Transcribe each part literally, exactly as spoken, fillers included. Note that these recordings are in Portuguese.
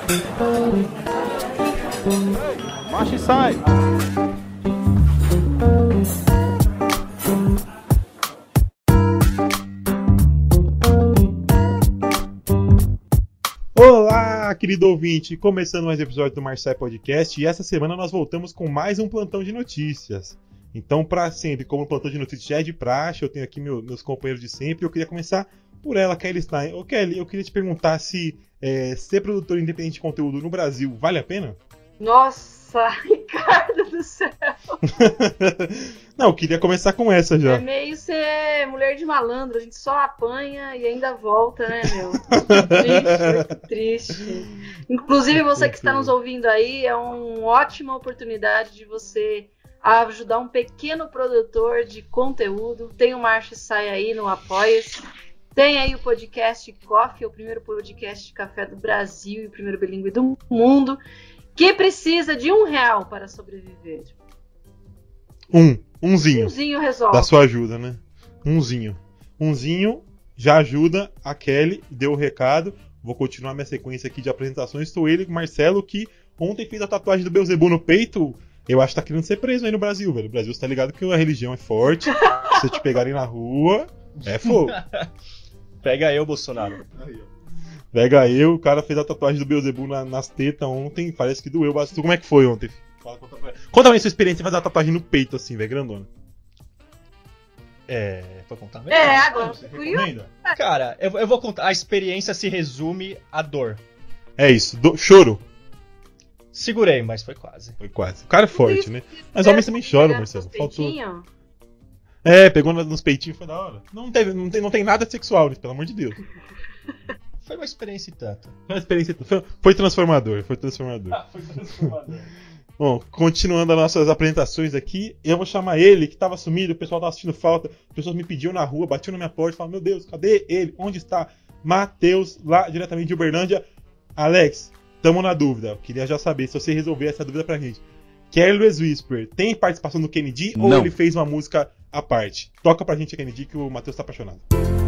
Marcha e sai! Olá, querido ouvinte! Começando mais um episódio do Marcha e Sai Podcast, e essa semana nós voltamos com mais um plantão de notícias. Então, para sempre, como o plantão de notícias já é de praxe, eu tenho aqui meu, meus companheiros de sempre, eu queria começar por ela, Kelly Stein. Ô Kelly, eu queria te perguntar se é, ser produtor independente de conteúdo no Brasil vale a pena? Nossa, Ricardo do céu! Não, eu queria começar com essa já. É meio ser mulher de malandro, a gente só apanha e ainda volta, né, meu? Triste, triste. Inclusive, você que está nos ouvindo aí, é uma ótima oportunidade de você ajudar um pequeno produtor de conteúdo. Tem o Marcha e Sai aí no Apoia-se. Tem aí o podcast Coffee, o primeiro podcast de café do Brasil e o primeiro bilíngue do mundo, que precisa de um real para sobreviver. Um, umzinho. Umzinho resolve. Da sua ajuda, né? Umzinho. Umzinho já ajuda a Kelly, deu o recado. Vou continuar minha sequência aqui de apresentações. Estou ele, Marcelo, que ontem fez a tatuagem do Beelzebub no peito. Eu acho que tá querendo ser preso aí no Brasil, velho. O Brasil, você tá ligado que a religião é forte. Se você te pegarem na rua, é fogo. Pega eu, Bolsonaro. Pega eu, o cara fez a tatuagem do Beelzebub na, nas tetas ontem, parece que doeu bastante. Como é que foi ontem? Fala, conta pra Conta aí sua experiência de fazer a tatuagem no peito, assim, velho, grandona. É. Foi contar mesmo? É, agora. Cara, eu, eu vou contar. A experiência se resume à dor. É isso, do... choro. Segurei, mas foi quase. Foi quase. O cara é forte, isso, né? Mas homens também choram, Marcelo. Faltou. É, pegou nos peitinhos, foi da hora. Não, teve, não, tem, não tem nada sexual, pelo amor de Deus. Foi uma experiência e tanto. Foi uma experiência. Foi, foi transformador, foi transformador. Ah, foi transformador. Bom, continuando as nossas apresentações aqui, eu vou chamar ele, que tava sumido, o pessoal tava assistindo falta, as pessoas me pediam na rua, batiam na minha porta, falavam, meu Deus, cadê ele? Onde está? Matheus, lá diretamente de Uberlândia. Alex, tamo na dúvida, eu queria já saber se você resolver essa dúvida pra gente. Careless Whisper, tem participação do Kennedy ou ele fez uma música à parte? Toca pra gente a Kennedy que o Matheus tá apaixonado.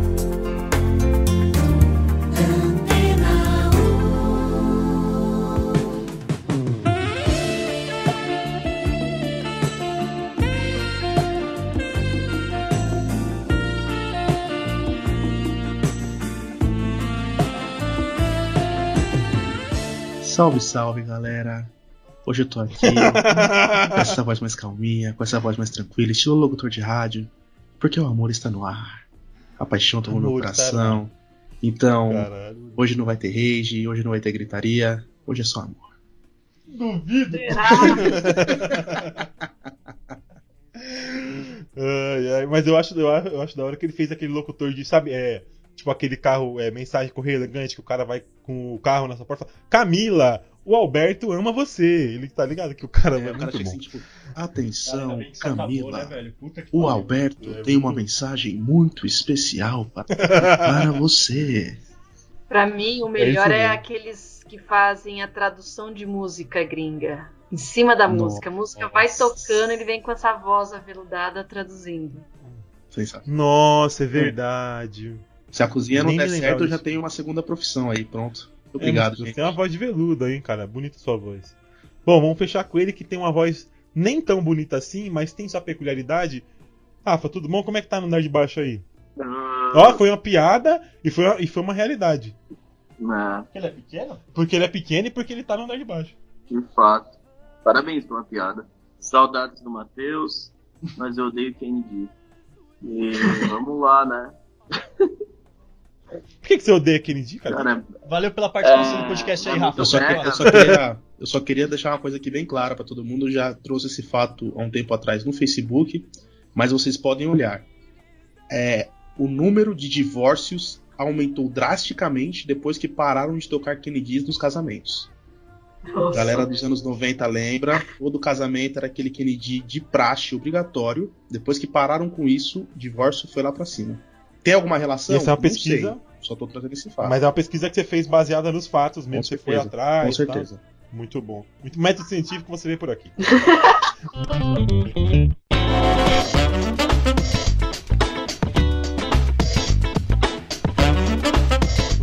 Salve, salve, galera. Hoje eu tô aqui com essa voz mais calminha, com essa voz mais tranquila, estilo locutor de rádio, porque o amor está no ar, a paixão tomou meu coração. Então, caralho, hoje não vai ter rage, hoje não vai ter gritaria, hoje é só amor. Duvido! ai, ai, mas eu acho, eu, acho, eu acho da hora que ele fez aquele locutor de, sabe, é, tipo aquele carro, é, mensagem correio elegante, que o cara vai com o carro na sua porta e fala, Camila, o Alberto ama você. Ele tá ligado que o cara é, é muito bom. Assim, tipo, atenção, cara, Camila, acabou, né, o pariu. Alberto é, tem uma mensagem muito especial para, para você. Pra mim, o melhor é, é aqueles que fazem a tradução de música gringa. Em cima da Nossa. música. A música Nossa. vai tocando, ele vem com essa voz aveludada traduzindo. Nossa, é verdade. Se a cozinha não der certo, eu já tenho uma segunda profissão aí, pronto. Obrigado, é, gente. Tem uma voz de veludo aí, cara. Bonita sua voz. Bom, vamos fechar com ele que tem uma voz nem tão bonita assim, mas tem sua peculiaridade. Rafa, tudo bom? Como é que tá no andar de baixo aí? Ah. Ó, foi uma piada e foi uma, e foi uma realidade. Não. Porque ele é pequeno? Porque ele é pequeno e porque ele tá no andar de baixo. De fato. Parabéns por uma piada. Saudades do Matheus, mas eu odeio Kennedy. E vamos lá, né? Por que, que você odeia Kennedy, cara? Cara, valeu pela participação é... do podcast aí, é Rafa. Eu só, que, eu, só queria, eu só queria deixar uma coisa aqui bem clara pra todo mundo. Eu já trouxe esse fato há um tempo atrás no Facebook, mas vocês podem olhar. É, o número de divórcios aumentou drasticamente depois que pararam de tocar Kennedys nos casamentos. Nossa. A galera dos anos noventa lembra, todo casamento era aquele Kennedy de praxe obrigatório. Depois que pararam com isso, o divórcio foi lá pra cima. Tem alguma relação? Essa é uma Não pesquisa. sei. Só tô trazendo esse fato. Mas é uma pesquisa que você fez baseada nos fatos mesmo. Com você certeza, foi atrás. Com certeza. Tá? Muito bom. Muito método científico você vê por aqui.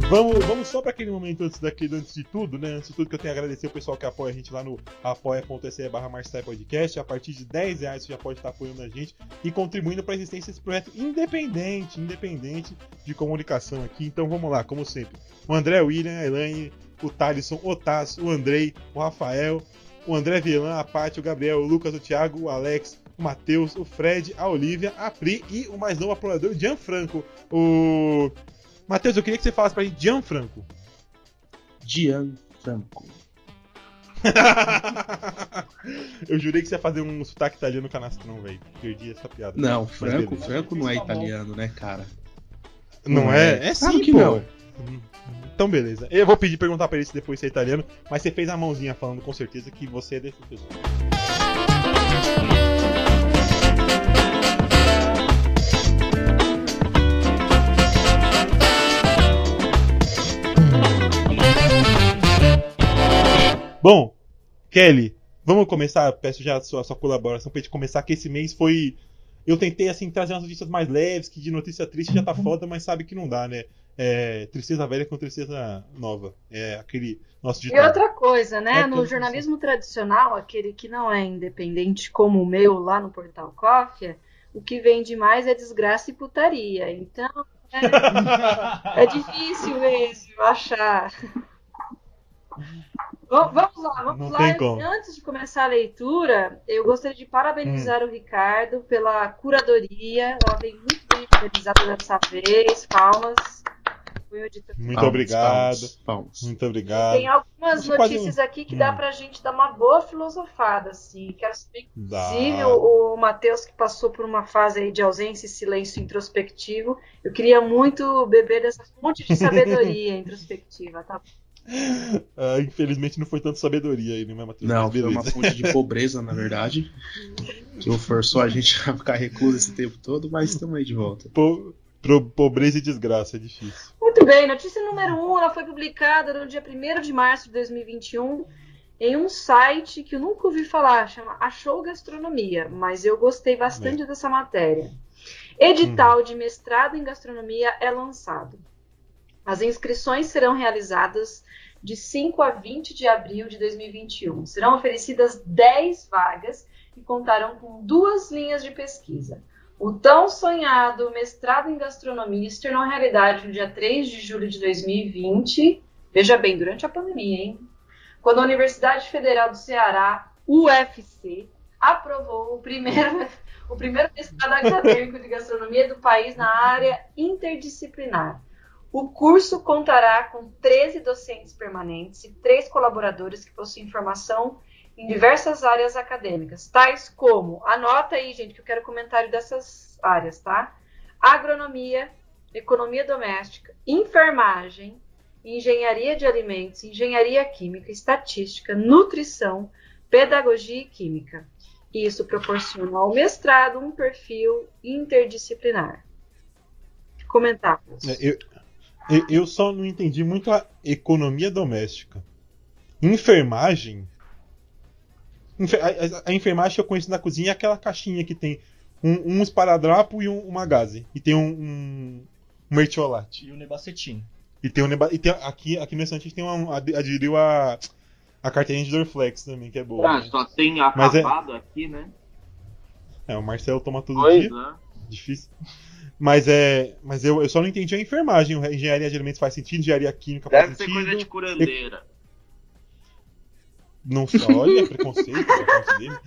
Vamos, vamos só para aquele momento antes, daqui, antes de tudo, né? Antes de tudo, que eu tenho que agradecer o pessoal que apoia a gente lá no apoia.se barra Marcelo Podcast. A partir de dez reais você já pode estar apoiando a gente e contribuindo para a existência desse projeto independente, independente de comunicação aqui. Então vamos lá, como sempre. O André, o William, a Elaine, o Thalisson, o Taz, o Andrei, o Rafael, o André Villan, a Paty, o Gabriel, o Lucas, o Thiago, o Alex, o Matheus, o Fred, a Olivia, a Pri e o mais novo apoiador, o Gianfranco. O... Matheus, eu queria que você falasse pra gente Gianfranco. Gianfranco. Eu jurei que você ia fazer um sotaque italiano canastrão, velho. Perdi essa piada. Não, Franco, Franco não é italiano, né, cara? Não, não é? É, é sim, claro que pô. Não. Então, beleza. Eu vou pedir perguntar pra ele se depois você é italiano, mas você fez a mãozinha falando com certeza que você é desse pessoal. Bom, Kelly, vamos começar. Peço já a sua, a sua colaboração pra gente começar, que esse mês foi... Eu tentei, assim, trazer umas notícias mais leves, que de notícia triste já tá foda, mas sabe que não dá, né? É, tristeza velha com tristeza nova. É aquele nosso ditado. E outra coisa, né? É no tudo jornalismo tradicional, aquele que não é independente como o meu lá no Portal Cófia, o que vende mais é desgraça e putaria. Então, é, é difícil mesmo achar... Vamos lá, vamos Não lá. tem como. Antes de começar a leitura, eu gostaria de parabenizar hum. o Ricardo pela curadoria. Ela vem muito bem organizada dessa vez. Palmas. Muito palmas, obrigado. Palmas, palmas. Muito obrigado. Tem algumas Isso notícias quase... aqui que hum. dá pra gente dar uma boa filosofada, assim. Quero saber, inclusive, dá. o, o Matheus, que passou por uma fase aí de ausência e silêncio introspectivo. Eu queria muito beber dessa fonte de sabedoria introspectiva, tá? Uh, infelizmente não foi tanto sabedoria aí, né, Matheus? Não, foi uma fonte de pobreza, na verdade. Que forçou a gente a ficar recluso esse tempo todo, mas estamos aí de volta. Po pro pobreza e desgraça, é difícil. Muito bem, notícia número um, ela foi publicada no dia primeiro de março de dois mil e vinte e um em um site que eu nunca ouvi falar, chama Achou Gastronomia, mas eu gostei bastante é. dessa matéria. Edital hum. de mestrado em gastronomia é lançado. As inscrições serão realizadas de cinco a vinte de abril de dois mil e vinte e um. Serão oferecidas dez vagas e contarão com duas linhas de pesquisa. O tão sonhado mestrado em gastronomia se tornou realidade no dia três de julho de dois mil e vinte. Veja bem, durante a pandemia, hein? Quando a Universidade Federal do Ceará, U F C, aprovou o primeiro, o primeiro mestrado acadêmico de gastronomia do país na área interdisciplinar. O curso contará com treze docentes permanentes e três colaboradores que possuem formação em diversas áreas acadêmicas, tais como, anota aí, gente, que eu quero comentário dessas áreas, tá? Agronomia, economia doméstica, enfermagem, engenharia de alimentos, engenharia química, estatística, nutrição, pedagogia e química. Isso proporciona ao mestrado um perfil interdisciplinar. Comentários. É, eu... Eu só não entendi muito a economia doméstica. Enfermagem? A enfermagem que eu conheço na cozinha é aquela caixinha que tem um, um esparadrapo e um, uma gaze. E tem um, um, um mertiolate. E o nebacetim. E tem um neba... e tem, aqui, aqui no restaurante tem uma, aderiu a, a carteirinha de Dorflex também, que é boa. Ah, né? Só tem acabado é... aqui, né? É, o Marcelo toma todo pois dia. É. Difícil. Mas é. Mas eu, eu só não entendi a enfermagem. A engenharia de alimentos faz sentido, engenharia química Deve faz ser sentido. coisa de curandeira. Não só, olha, preconceito da parte dele.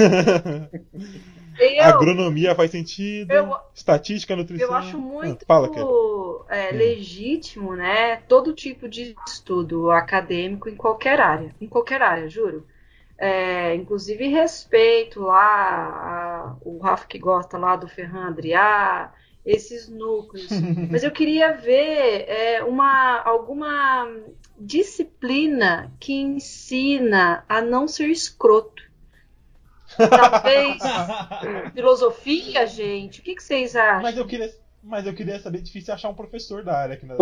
Eu, Agronomia faz sentido. Eu, estatística, nutrição. Eu acho muito ah, fala, é, legítimo, né? Todo tipo de estudo acadêmico em qualquer área. Em qualquer área, juro. É, inclusive respeito lá a, o Rafa que gosta lá do Ferran Adrià, esses núcleos. Mas eu queria ver é, uma, alguma disciplina que ensina a não ser escroto. Talvez filosofia, gente. O que, que vocês acham? Mas eu queria, mas eu queria saber, difícil achar um professor da área aqui na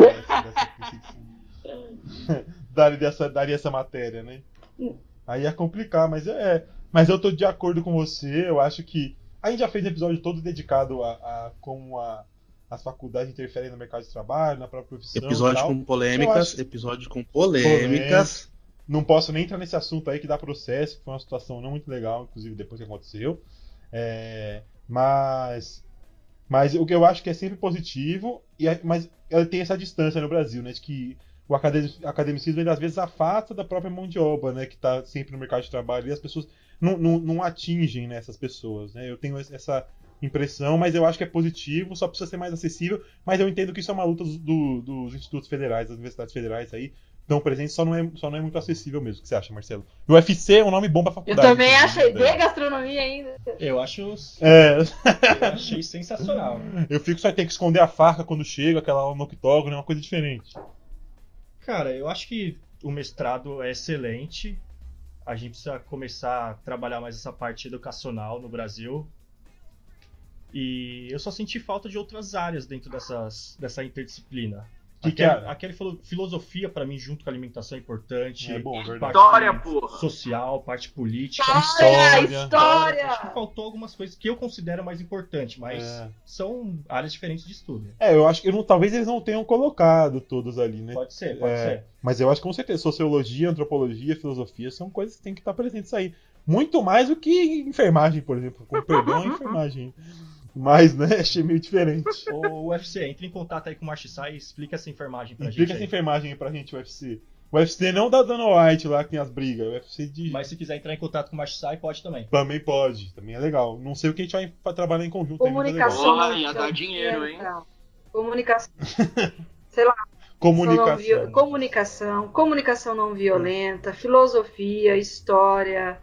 daria dessa, daria essa matéria, né? Aí ia complicar, mas é. Mas eu tô de acordo com você. Eu acho que a gente já fez episódio todo dedicado a, a como a, as faculdades interferem no mercado de trabalho, na própria profissão. Episódio tal. com polêmicas, acho... episódio com polêmicas. Não posso nem entrar nesse assunto aí que dá processo, foi uma situação não muito legal, inclusive depois que aconteceu. É, mas, mas o que eu acho que é sempre positivo, e é, mas ela tem essa distância no Brasil, né? De que o academicismo ele, às vezes afasta da própria mão de obra, né? Que está sempre no mercado de trabalho, e as pessoas não, não, não atingem, né, essas pessoas, né? Eu tenho essa impressão, mas eu acho que é positivo, só precisa ser mais acessível, mas eu entendo que isso é uma luta do, dos institutos federais, das universidades federais aí, estão presentes, só não, é, só não é muito acessível mesmo. O que você acha, Marcelo? O U F C é um nome bom pra Eu faculdade. também achei, né? de gastronomia ainda. Eu acho. É, Eu achei sensacional. eu fico só ter que esconder a faca quando chega, aquela aula no octógono, é uma coisa diferente. Cara, eu acho que o mestrado é excelente. A gente precisa começar a trabalhar mais essa parte educacional no Brasil. E eu só senti falta de outras áreas dentro dessas, dessa interdisciplina. Que que Aquela, é? aquele falou, filosofia, pra mim, junto com a alimentação é importante. É bom, verdade. Parte História, porra. social, parte política. História, História. história! Acho que faltou algumas coisas que eu considero mais importantes, mas É. são áreas diferentes de estudo. É, eu acho que eu não- talvez eles não tenham colocado todos ali, né? Pode ser, pode É, ser. mas eu acho que com certeza sociologia, antropologia, filosofia são coisas que têm que estar presentes aí. Muito mais do que enfermagem, por exemplo. Com perdão, a enfermagem. Mas, né, achei meio diferente. O U F C, entre em contato aí com o Marchissai e explica essa enfermagem pra Explica gente essa aí. enfermagem aí pra gente, o U F C. O U F C não da Dana White lá que tem as brigas. O U F C de... Mas se quiser entrar em contato com o Marchissai, pode também. também pode. Também é legal. Não sei o que a gente vai fa- trabalhar em conjunto aí, mas é legal. Comunicação. Porra, não ia dar dinheiro, hein? violenta. Comunicação. Sei lá. Comunicação. Não vi- comunicação, comunicação não violenta, filosofia, história.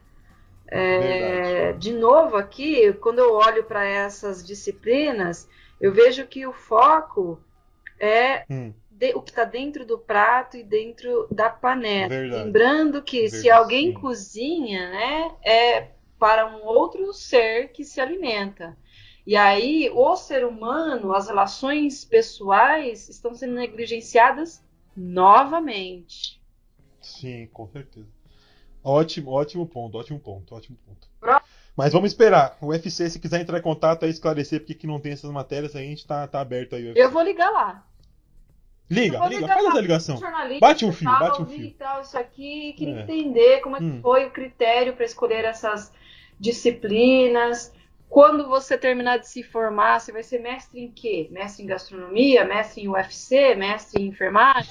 É, de novo aqui, quando eu olho para essas disciplinas, eu vejo que o foco é Hum, de- o que está dentro do prato e dentro da panela. Verdade. Lembrando que se Verdade, alguém sim. cozinha, né, é para um outro ser que se alimenta. E aí, o ser humano, as relações pessoais estão sendo negligenciadas novamente. sim, com certeza. Ótimo, ótimo ponto, ótimo ponto, ótimo ponto. Pro- Mas vamos esperar. O U F C, se quiser entrar em contato aí, esclarecer porque que não tem essas matérias, aí a gente tá, tá aberto aí. U F C. Eu vou ligar lá. Eu Liga, vou liga, ligar faz lá. essa ligação. Jornalista, Bate um fio, tal, bate um vi fio. e tal, isso aqui, queria É. entender como é que Hum. foi o critério para escolher essas disciplinas. Quando você terminar de se formar, você vai ser mestre em quê? Mestre em gastronomia, mestre em U F C, mestre em enfermagem?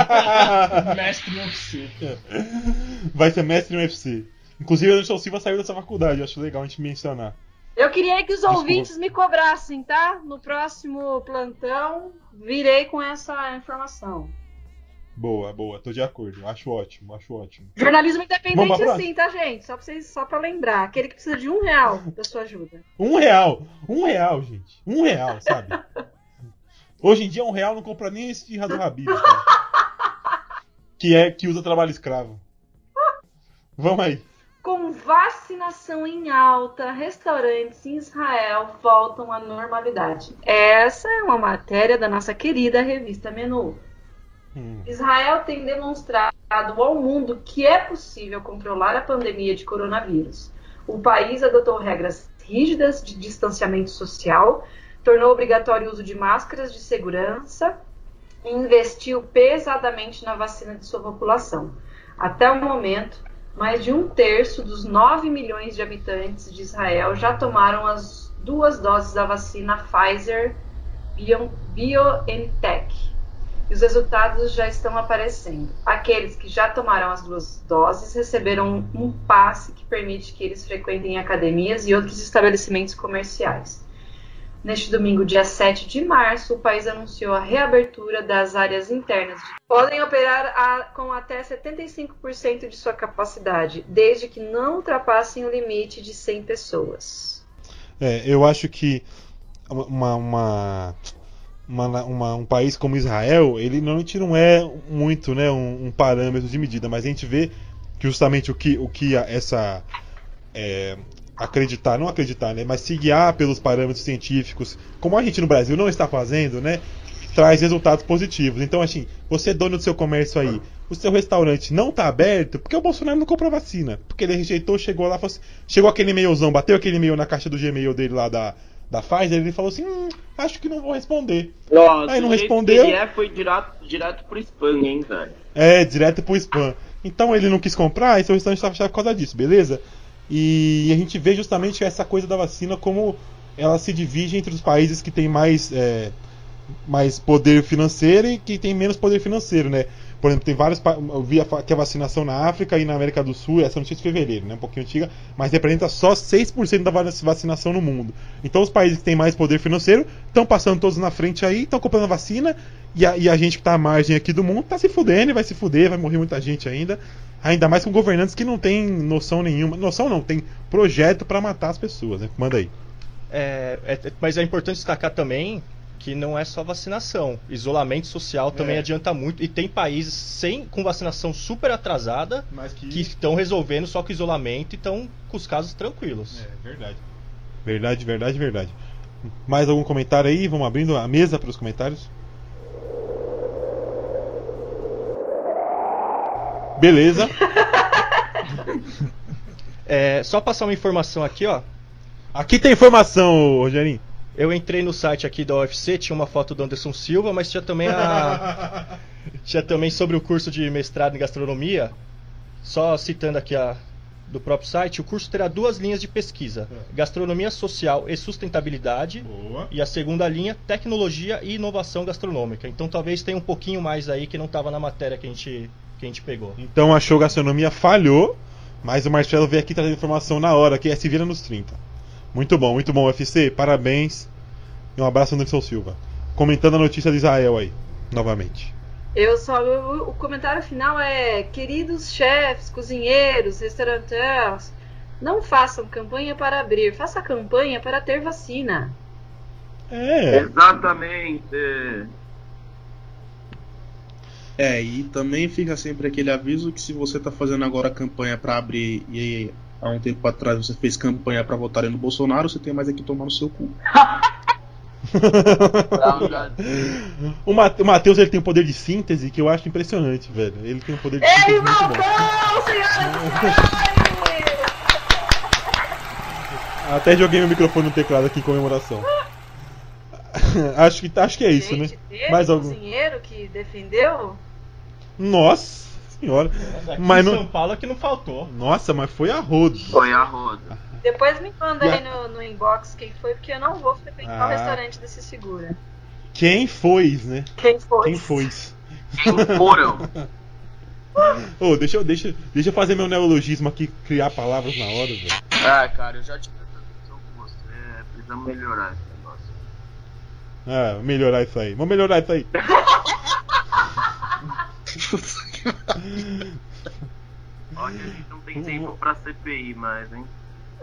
Mestre no U F C. Vai ser mestre no U F C. Inclusive, o Anderson Silva saiu dessa faculdade, eu acho legal a gente mencionar. Eu queria que os Desculpa. ouvintes me cobrassem, tá? No próximo plantão, virei com essa informação. Boa, boa, tô de acordo. Acho ótimo, acho ótimo. Jornalismo Vamos pra independente próxima? assim, tá, gente? Só pra, vocês, só pra lembrar. Aquele que precisa de um real da sua ajuda. Um real, um real, gente. Um real, sabe? Hoje em dia, um real não compra nem esse de do Habib, cara. Que é que usa trabalho escravo. Vamos aí. Com vacinação em alta, restaurantes em Israel voltam à normalidade. Essa é uma matéria da nossa querida revista Menu. Hum. Israel tem demonstrado ao mundo que é possível controlar a pandemia de coronavírus. O país adotou regras rígidas de distanciamento social, tornou obrigatório o uso de máscaras de segurança e investiu pesadamente na vacina de sua população. Até o momento, mais de um terço dos nove milhões de habitantes de Israel já tomaram as duas doses da vacina Pfizer BioNTech. E os resultados já estão aparecendo. Aqueles que já tomaram as duas doses receberam um passe que permite que eles frequentem academias e outros estabelecimentos comerciais. Neste domingo, dia sete de março, o país anunciou a reabertura das áreas internas. Podem operar a, com até setenta e cinco por cento de sua capacidade, desde que não ultrapassem o limite de cem pessoas. É, eu acho que uma, uma, uma, uma- um país como Israel, ele normalmente não é muito, né, um, um parâmetro de medida, mas a gente vê que justamente o que, o que a- essa é, acreditar, não acreditar, né, mas se guiar pelos parâmetros científicos, como a gente no Brasil não está fazendo, né, traz resultados positivos. Então, assim, você é dono do seu comércio aí, o seu restaurante não está aberto, porque o Bolsonaro não comprou vacina, porque ele rejeitou, chegou lá, falou assim, chegou aquele e-mailzão, bateu aquele e-mail na caixa do Gmail dele lá da, da Pfizer, ele falou assim, hum, acho que não vou responder. Nossa, Aí não o jeito respondeu. que ele é, foi direto, direto pro spam, hein, velho. É, direto pro spam. Então ele não quis comprar, e seu restaurante estava fechado por causa disso, beleza? E a gente vê justamente essa coisa da vacina como ela se divide entre os países que têm mais, é, mais poder financeiro e que têm menos poder financeiro, né? Por exemplo, tem vários. pa- Eu vi a fa- que a vacinação na África e na América do Sul, essa notícia de fevereiro, né? Um pouquinho antiga, mas representa só seis por cento da va- vacinação no mundo. Então os países que têm mais poder financeiro estão passando todos na frente aí, estão comprando a vacina, e a, e a gente que está à margem aqui do mundo está se fudendo e vai se fuder, vai morrer muita gente ainda. Ainda mais com governantes que não têm noção nenhuma. Noção não, tem projeto para matar as pessoas, né? Manda aí. É, é- mas é importante destacar também que não é só vacinação. Isolamento social também É. adianta muito. E tem países sem, com vacinação super atrasada Mas que. que estão resolvendo só com isolamento e estão com os casos tranquilos. É, verdade. Verdade, verdade, verdade. Mais algum comentário aí? Vamos abrindo a mesa para os comentários. Beleza. É, só passar uma informação aqui, ó. Aqui tem informação, Rogerinho. Eu entrei no site aqui da U F C, tinha uma foto do Anderson Silva, mas tinha também a tinha também sobre o curso de mestrado em gastronomia. Só citando aqui a do próprio site, o curso terá duas linhas de pesquisa: gastronomia social e sustentabilidade, Boa. e a segunda linha, tecnologia e inovação gastronômica. Então talvez tenha um pouquinho mais aí que não estava na matéria que a gente que a gente pegou. Então achou gastronomia, falhou, mas o Marcelo veio aqui trazer informação na hora, que é se vira nos trinta. Muito bom, muito bom, U F C, parabéns. E um abraço, Anderson Silva. Comentando a notícia de Israel aí, novamente. Eu só. O, o comentário final é: queridos chefes, cozinheiros, restaurantes, não façam campanha para abrir, faça campanha para ter vacina. É, Exatamente. É, e também fica sempre aquele aviso que se você tá fazendo agora campanha pra abrir e há um tempo atrás você fez campanha pra votarem no Bolsonaro, você tem mais é que tomar no seu cu. o Ma- o Matheus ele tem um poder de síntese que eu acho impressionante, velho. Ele tem um poder de síntese Ei, muito bom. Malcão, senhoras e senhores! Até joguei meu microfone no teclado aqui em comemoração. acho, que, acho que é isso, Gente, né? teve Mais um algum? cozinheiro que defendeu? Nossa senhora. Aqui Mas em não- São Paulo é que não faltou. Nossa, mas foi a rodo. Foi a roda. Depois me manda aí no, no inbox quem foi, porque eu não vou frequentar Ah. o restaurante desse segura. Quem foi, né? Quem foi? Quem foi? Quem foram? Ô, deixa, eu- deixa, deixa eu fazer meu neologismo aqui, criar palavras na hora, velho. Ah, cara, eu já tive essa discussão com você. É, precisamos melhorar esse negócio. Ah, melhorar isso aí. Vamos melhorar isso aí. Olha, a gente não tem tempo pra C P I mais, hein?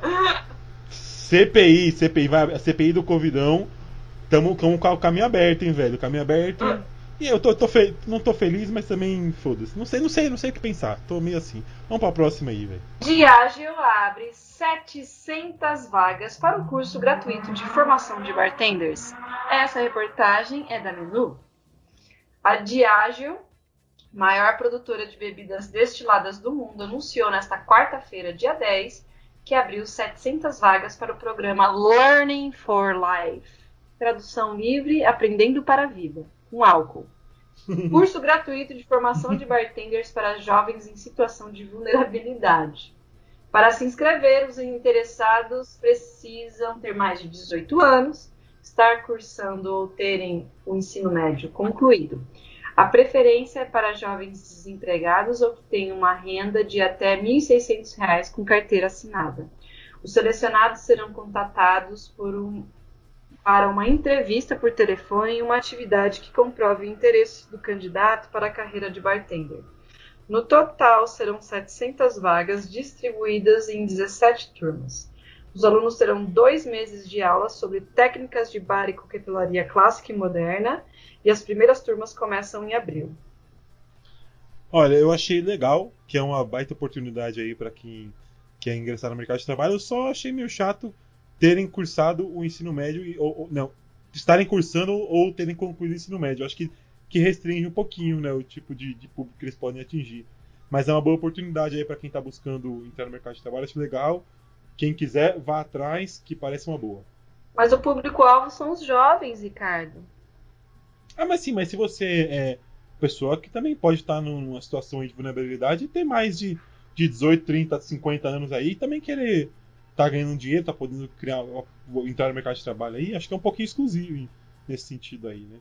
C P I, C P I, vai, a C P I do Covidão. Tamo com o caminho aberto, hein, velho. Caminho aberto. E eu tô, tô fe- não tô feliz, mas também foda-se. Não sei, não sei, não sei o que pensar. Tô meio assim. Vamos pra próxima aí, velho. Diageo abre setecentas vagas para o curso gratuito de formação de bartenders. Essa reportagem é da Menu. A Diageo, maior produtora de bebidas destiladas do mundo, anunciou nesta quarta-feira, dia dez, que abriu setecentas vagas para o programa Learning for Life. Tradução livre, aprendendo para a vida, com álcool. Curso gratuito de formação de bartenders para jovens em situação de vulnerabilidade. Para se inscrever, os interessados precisam ter mais de dezoito anos, estar cursando ou terem o ensino médio concluído. A preferência é para jovens desempregados ou que tenham uma renda de até mil e seiscentos reais com carteira assinada. Os selecionados serão contatados por um, para uma entrevista por telefone e uma atividade que comprove o interesse do candidato para a carreira de bartender. No total, serão setecentas vagas distribuídas em dezessete turmas. Os alunos terão dois meses de aula sobre técnicas de bar e coquetelaria clássica e moderna, e as primeiras turmas começam em abril. Olha, eu achei legal, que é uma baita oportunidade aí pra quem quer ingressar no mercado de trabalho. Eu só achei meio chato terem cursado o ensino médio, e, ou, ou- não, estarem cursando ou terem concluído o ensino médio. Eu acho que, que restringe um pouquinho, né, o tipo de, de público que eles podem atingir. Mas é uma boa oportunidade aí pra quem tá buscando entrar no mercado de trabalho. Acho legal. Quem quiser, vá atrás, que parece uma boa. Mas o público-alvo são os jovens, Ricardo. Ah, mas sim, mas se você é pessoa que também pode estar numa situação de vulnerabilidade e ter mais de, de dezoito, trinta, cinquenta anos aí e também querer estar ganhando dinheiro, tá podendo criar, entrar no mercado de trabalho aí, acho que é um pouquinho exclusivo nesse sentido aí, né?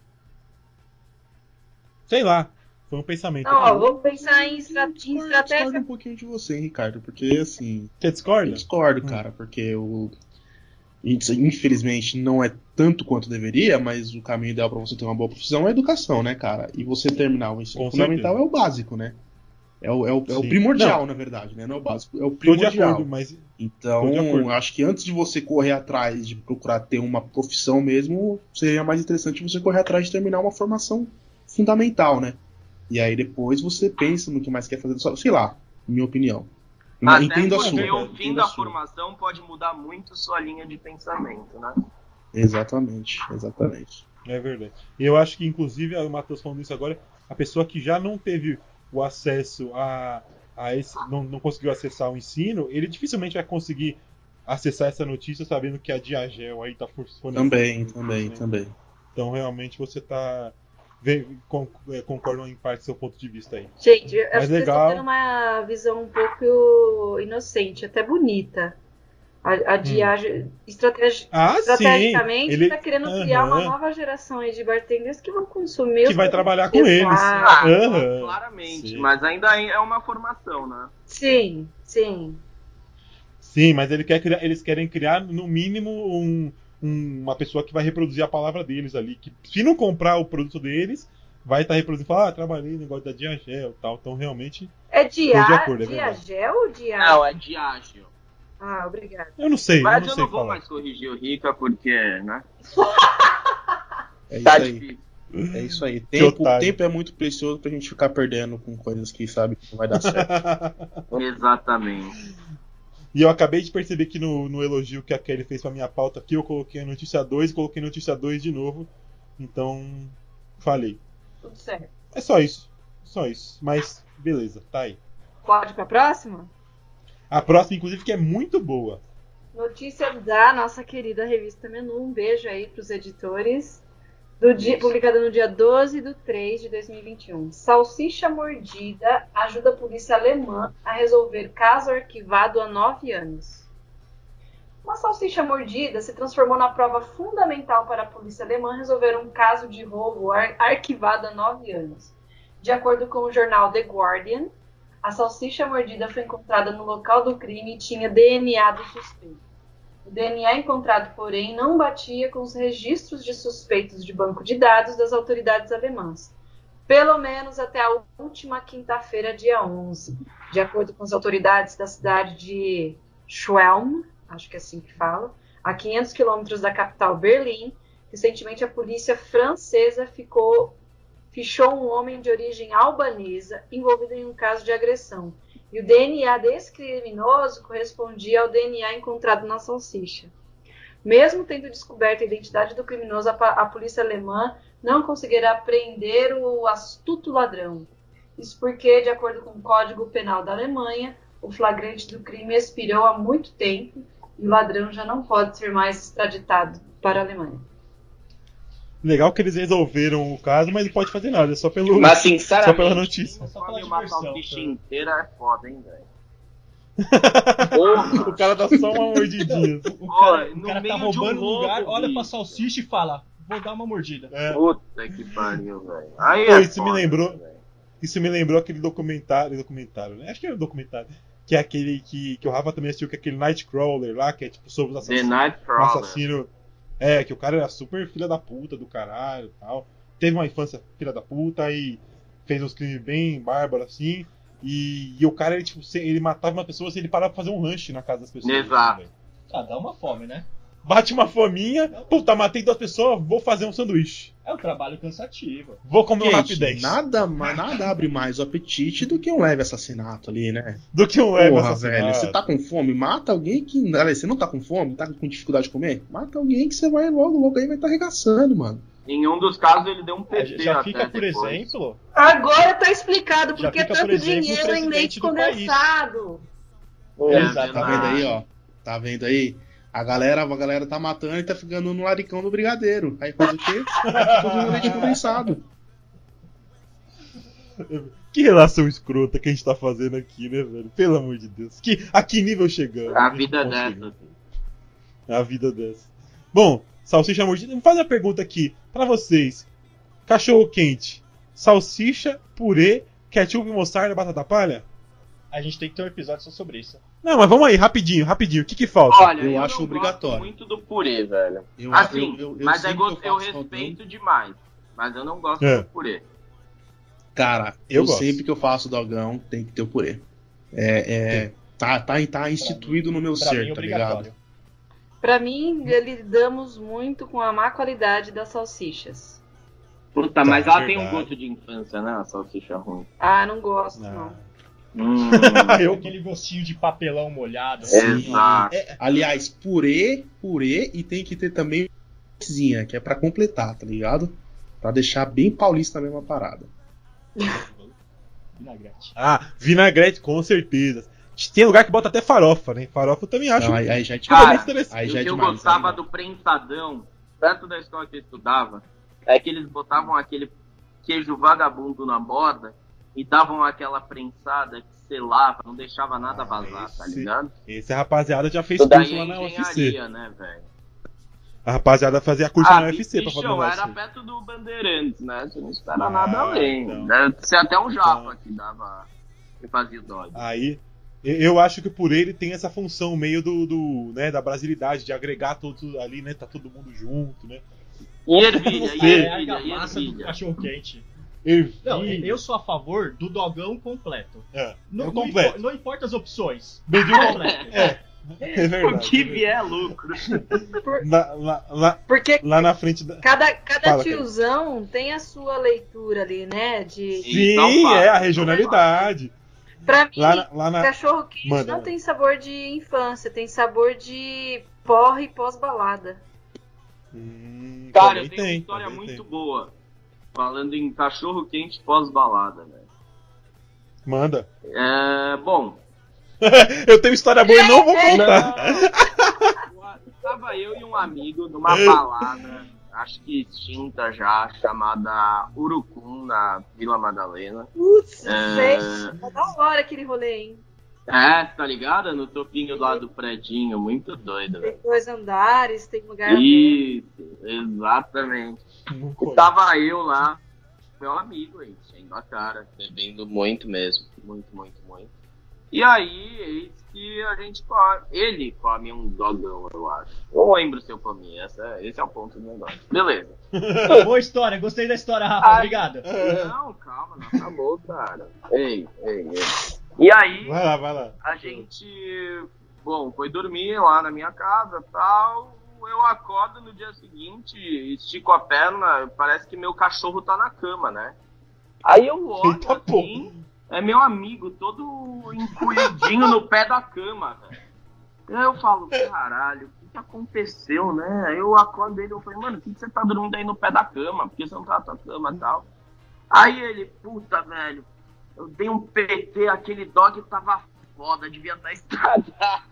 Sei lá, foi um pensamento. Não, ó, vou pensar em, estra- em Eu discordo estratégia. um pouquinho de você, hein, Ricardo, porque assim. Você Eu discorda? discordo, Hum. cara, porque o. Infelizmente não é tanto quanto deveria, mas o caminho ideal pra você ter uma boa profissão é a educação, né, cara? E você terminar o ensino Com fundamental certeza. é o básico, né? É o, é o, é o Sim. primordial, na verdade, né? Não é o básico, é o Tô de primordial. acordo, mas Então, Tô de acordo. acho que antes de você correr atrás de procurar ter uma profissão mesmo, seria mais interessante você correr atrás de terminar uma formação fundamental, né? E aí depois você pensa no que mais quer fazer, sei lá, minha opinião. Até Entendo a porque sua. o fim entendo da a sua. formação pode mudar muito sua linha de pensamento, né? Exatamente, exatamente. é verdade. E eu acho que, inclusive, o Matheus falando isso agora, a pessoa que já não teve o acesso a, a esse. Não, não conseguiu acessar o ensino, ele dificilmente vai conseguir acessar essa notícia sabendo que a Diagel aí tá fornecendo. Também, isso, também, né? também. Então, realmente, você tá. Vem, con, é, concordam em parte do seu ponto de vista aí. Gente, eu Mas acho que vocês legal. estão tendo uma visão um pouco inocente, até bonita. A, a Diageo, estrategi- Ah, estrategicamente, sim! Ele está querendo criar uma Aham. nova geração aí de bartenders que vão consumir que os vai produtos trabalhar com eles. pesados. Ah, Aham. claramente. Sim. Mas ainda é uma formação, né? Sim, sim. Sim, mas ele quer criar, eles querem criar, no mínimo, um, um- uma pessoa que vai reproduzir a palavra deles ali. Que se não comprar o produto deles, vai estar reproduzindo. Falar, ah, trabalhei no negócio da Diagel e tal. Então, realmente, É Tô de dia, acordo, é verdade. Diagel ou Diageo? Não, é Diageo. Ah, obrigada. eu não sei, eu Mas não eu sei não vou falar. mais corrigir o Rica porque, né? É isso Tá aí. difícil. É isso aí. Tempo, otário. tempo é muito precioso pra gente ficar perdendo com coisas que sabe que não vai dar certo. Exatamente. E eu acabei de perceber que no, no elogio que a Kelly fez pra minha pauta aqui, eu coloquei a notícia dois e coloquei a notícia dois de novo. Então, falei. Tudo certo. É só isso. Só isso. Mas, beleza, tá aí. Pode para a próxima? A próxima, inclusive, que é muito boa. Notícia da nossa querida revista Menu. Um beijo aí para os editores. Do dia, publicada no dia doze de três de dois mil e vinte e um. Salsicha mordida ajuda a polícia alemã a resolver caso arquivado há nove anos. Uma salsicha mordida se transformou na prova fundamental para a polícia alemã resolver um caso de roubo ar- arquivado há nove anos. De acordo com o jornal The Guardian, a salsicha mordida foi encontrada no local do crime e tinha D N A do suspeito. O D N A encontrado, porém, não batia com os registros de suspeitos de banco de dados das autoridades alemãs, pelo menos até a última quinta-feira, dia onze. De acordo com as autoridades da cidade de Schwelm, acho que é assim que fala, a quinhentos quilômetros da capital Berlim, recentemente a polícia francesa ficou, fichou um homem de origem albanesa envolvido em um caso de agressão. E o D N A desse criminoso correspondia ao D N A encontrado na salsicha. Mesmo tendo descoberto a identidade do criminoso, a, a polícia alemã não conseguirá prender o astuto ladrão. Isso porque, de acordo com o Código Penal da Alemanha, o flagrante do crime expirou há muito tempo e o ladrão já não pode ser mais extraditado para a Alemanha. Legal que eles resolveram o caso, mas não pode fazer nada, é só, pelo, Mas, só pela sinceramente, notícia. Só pela comer uma diversão, salsicha cara. inteira é foda, hein, velho? Porra! O cara dá só uma mordidinha. O cara, Ó, o no cara tá meio de um roubando o lugar, roubo, olha pra bicho. salsicha e fala, vou dar uma mordida. É. Puta que pariu, velho. Aí Pô, é isso me foda, lembrou- velho. Isso me lembrou aquele documentário, documentário, né? Acho que era um documentário. Que é aquele que, que o Rafa também assistiu, que é aquele Nightcrawler lá, que é tipo sobre os The assassinos. Um Nightcrawler. assassino. É, que o cara era super filha da puta do caralho e tal. Teve uma infância filha da puta e fez uns crimes bem bárbaros assim. E, e o cara, ele, tipo, se- ele matava uma pessoa e ele parava pra fazer um lanche na casa das pessoas. Exato. velho. Ah, dá uma fome, né? Bate uma fominha, puta, matei duas pessoas, vou fazer um sanduíche. É um trabalho cansativo. Vou comer um Gente, rapidez. nada, ma- nada abre mais o apetite do que um leve assassinato ali, né? Do que um leve Porra, assassinado. velho, você tá com fome, mata alguém que. Aliás, você não tá com fome, tá com dificuldade de comer? Mata alguém que você vai logo, logo aí vai estar arregaçando, mano. Em um dos casos ele deu um É, P T já até fica, por depois. exemplo, Agora tá explicado Já porque fica, tanto por exemplo, o dinheiro em presidente leite do país. condensado. É, Exato. Tá vendo aí, ó? Tá vendo aí? A galera, a galera tá matando e tá ficando no laricão do brigadeiro. Aí faz o quê? Tudo no leite condensado. Que relação escrota que a gente tá fazendo aqui, né, velho? Pelo amor de Deus. Que, a que nível chegamos? A vida Como dessa. chegamos? A vida dessa. Bom, salsicha mordida. Vou fazer uma pergunta aqui pra vocês. Cachorro quente, salsicha, purê, ketchup, mostarda, batata palha? A gente tem que ter um episódio só sobre isso. Não, mas vamos aí, rapidinho, rapidinho. O que que falta? Olha, Eu eu, acho não obrigatório. gosto muito do purê, velho. Eu- assim, eu- eu- eu mas é sempre gosto, que eu, eu faço respeito demais. Mas eu não gosto É. do purê. Cara, Eu eu, gosto. sempre que eu faço dogão, tem que ter o purê. É, é, tá, tá, tá instituído no meu Pra ser, mim, tá ligado? obrigatório. Pra mim, lidamos muito com a má qualidade das salsichas. Puta, Tá, mas é ela tem um verdade. gosto de infância, né? A salsicha ruim. Ah, não gosto, Não. não. Hum, Eu- Aquele gostinho de papelão molhado. exato. É, aliás, purê, purê e tem que ter também coisinha, que é pra completar, tá ligado? Pra deixar bem paulista a mesma parada. Vinagrete. Ah, vinagrete, com certeza. Tem lugar que bota até farofa, né? Farofa eu também acho. Então, aí, aí já é Cara, demais. interessante. Aí o já é que eu demais. gostava aí do prensadão, tanto da escola que eu estudava, é que eles botavam aquele queijo vagabundo na borda e davam aquela prensada que selava, não deixava nada Ah, vazar, tá esse- ligado? Esse rapaziada já fez Isso curso daí é lá na U F C. engenharia, né, velho? A rapaziada fazia curso Ah, na U F C pra fazer bichão, negócio. era perto do Bandeirantes, né? Você não espera Ah, nada além. então. Deve ser até um japa Então. que dava, que fazia o dog. Aí, eu- eu acho que o purê ele tem essa função meio do, do né, da brasilidade, de agregar todos ali, né? Tá todo mundo junto, né? E ervilha, e Sei. É a ervilha, e massa do ervilha. cachorro quente. Ervilha. Não, eu sou a favor do dogão completo. É, Não, é o não completo. impo- não importa as opções. Bedinho Completo. É, é verdade. O que é verdade. vier é lucro. Lá, lá, lá, Porque lá na frente da. cada, cada Fala, tiozão tem a sua leitura ali, né? De... Então Sim, fala, é a então regionalidade. Pra mim, Lá na. Lá na... cachorro quente Manda, não manda. tem sabor de infância, tem sabor de porre e pós-balada. Hum, Cara, também eu tenho tem, uma história também muito tem. boa. Falando em cachorro quente pós-balada, velho. Manda. É, bom. Eu tenho história boa e não vou contar. Não. Tava eu e um amigo numa balada, acho que extinta já, chamada Urucum, na Vila Madalena. Putz, É. gente, tá da hora aquele rolê, hein? É, tá ligado? No topinho lá do predinho, muito doido, Tem velho. dois andares, tem lugar. Isso, exatamente. Não E conheço. tava eu lá, meu amigo, aí, enchendo a cara, bebendo muito mesmo, muito, muito, muito. E aí, eis que a gente come, ele come um dogão, eu acho. Eu lembro se eu comi, essa, esse é o ponto do negócio. Beleza. Boa história, gostei da história, Rafa. Ai. Obrigado. Não, calma, não acabou, cara. Ei, ei, ei. E aí, Vai lá, vai lá. a gente, bom, foi dormir lá na minha casa e tal. Eu acordo no dia seguinte, estico a perna, parece que meu cachorro tá na cama, né? Aí eu olho Eita, assim, é meu amigo todo encolhidinho no pé da cama, velho. E aí eu falo, caralho, o que que aconteceu, né? Aí eu acordo ele, eu falei, mano, por que que você tá dormindo aí no pé da cama? Por que você não tá na tua cama e tal? Aí ele, puta, velho, eu dei um P T, aquele dog tava foda, devia estar estragado.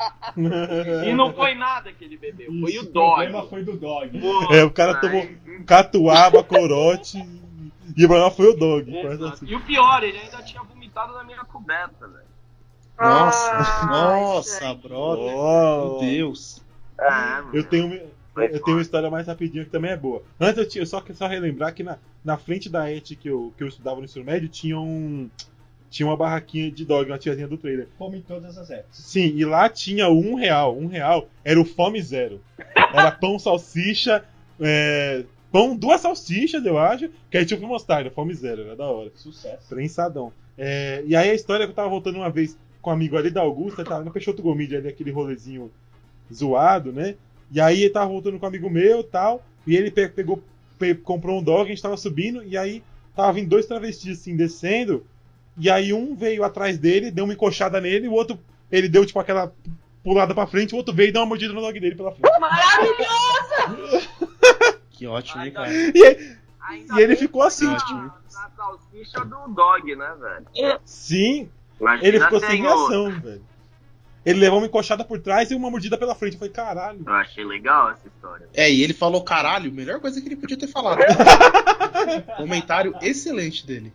E não foi nada que ele bebeu, foi Isso, o problema dog. foi do dog. É, o cara tomou catuaba, corote e o problema foi o dog. Parece Exato. assim. E o pior, ele ainda tinha vomitado na minha coberta, velho. Nossa, Ah, nossa, gente. brother. Oh, Meu Deus. É, eu tenho, uma- Foi eu tenho foda. uma história mais rapidinha que também é boa. Antes eu tinha, eu só quero só relembrar que na, na frente da E T que eu, que eu estudava no ensino médio tinha um tinha uma barraquinha de dog, uma tiazinha do trailer. Como em todas as épocas. Sim, e lá tinha um real. Um real era o Fome Zero. Era pão, salsicha, é, pão, duas salsichas, eu acho, que aí tinha que mostarda, Fome Zero, era da hora. Sucesso. Prensadão. É, e aí a história é que eu tava voltando uma vez com um amigo ali da Augusta, tava no Peixoto Gomide ali, aquele rolezinho zoado, né? E aí ele tava voltando com um amigo meu e tal, e ele pe- pegou, pe- comprou um dog, a gente tava subindo, e aí tava vindo dois travestis assim, descendo, e aí um veio atrás dele, deu uma encoxada nele, e o outro, ele deu tipo aquela pulada pra frente, o outro veio e deu uma mordida no dog dele pela frente. Maravilhoso! Que ótimo, hein, cara. E, aí- Ainda e ele bem ficou assim, na, tipo, na salsicha do dog, né, velho? sim, Imagina ele ficou sem sem outra. reação, velho. ele levou uma encoxada por trás e uma mordida pela frente. Eu falei, caralho. Eu achei legal essa história. É, e ele falou caralho, melhor coisa que ele podia ter falado. Comentário excelente dele.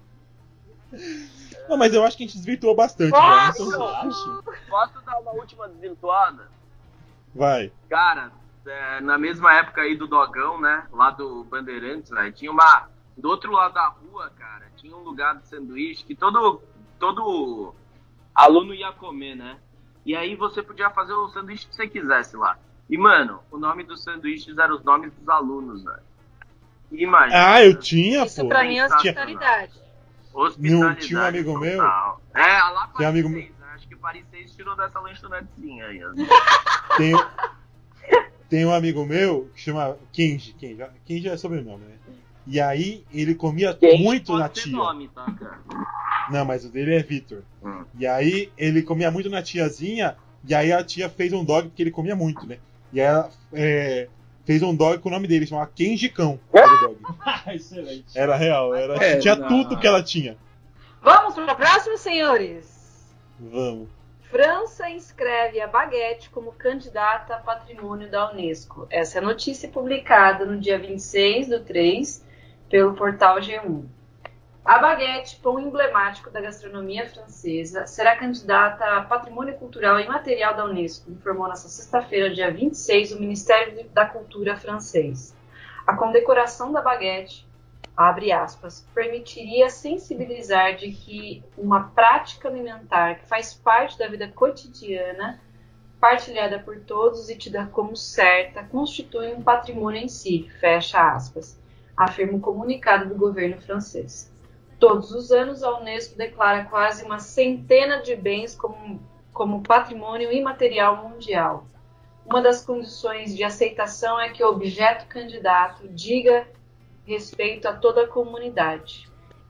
Não, mas eu acho que a gente desvirtuou bastante. Posso? Né? Posso, posso dar uma última desvirtuada? Vai. Cara, é, na mesma época aí do Dogão, né? Lá do Bandeirantes, velho, tinha uma... Do outro lado da rua, cara, tinha um lugar de sanduíche que todo, todo aluno ia comer, né? E aí você podia fazer o sanduíche que você quisesse lá. E, mano, o nome dos sanduíches eram os nomes dos alunos, velho. Imagina. Ah, eu tinha, Isso pô. pra mim é Tinha- hospitalidade. Hospitalidade. Tinha um amigo meu- total. É, a lá Tinha um Paris amigo seis, né? Acho que Paris seis tirou dessa lanchonetezinha aí. assim. Tem, tem um amigo meu que chama Kenji. Kenji, Kenji é sobrenome, né? E aí ele comia Quem muito pode na ter tia. nome, tá, cara? Não, mas o dele é Vitor. Hum. E aí ele comia muito na tiazinha. E aí a tia fez um dog porque ele comia muito, né? E aí ela é, fez um dog com o nome dele, chamava Kenji Cão. Era o dog. Excelente. Era real, era, É, tinha não. tudo que ela tinha. Vamos para o próximo, senhores. Vamos. França inscreve a baguete como candidata a patrimônio da Unesco. Essa é a notícia publicada no dia vinte e seis do três pelo portal G um. A baguete, pão emblemático da gastronomia francesa, será candidata a patrimônio cultural imaterial da Unesco, informou nesta sexta-feira, dia vinte e seis, o Ministério da Cultura francês. A condecoração da baguete, abre aspas, permitiria sensibilizar de que uma prática alimentar que faz parte da vida cotidiana, partilhada por todos e tida como certa, constitui um patrimônio em si, fecha aspas, afirma o comunicado do governo francês. Todos os anos, a Unesco declara quase uma centena de bens como, como patrimônio imaterial mundial. Uma das condições de aceitação é que o objeto candidato diga respeito a toda a comunidade.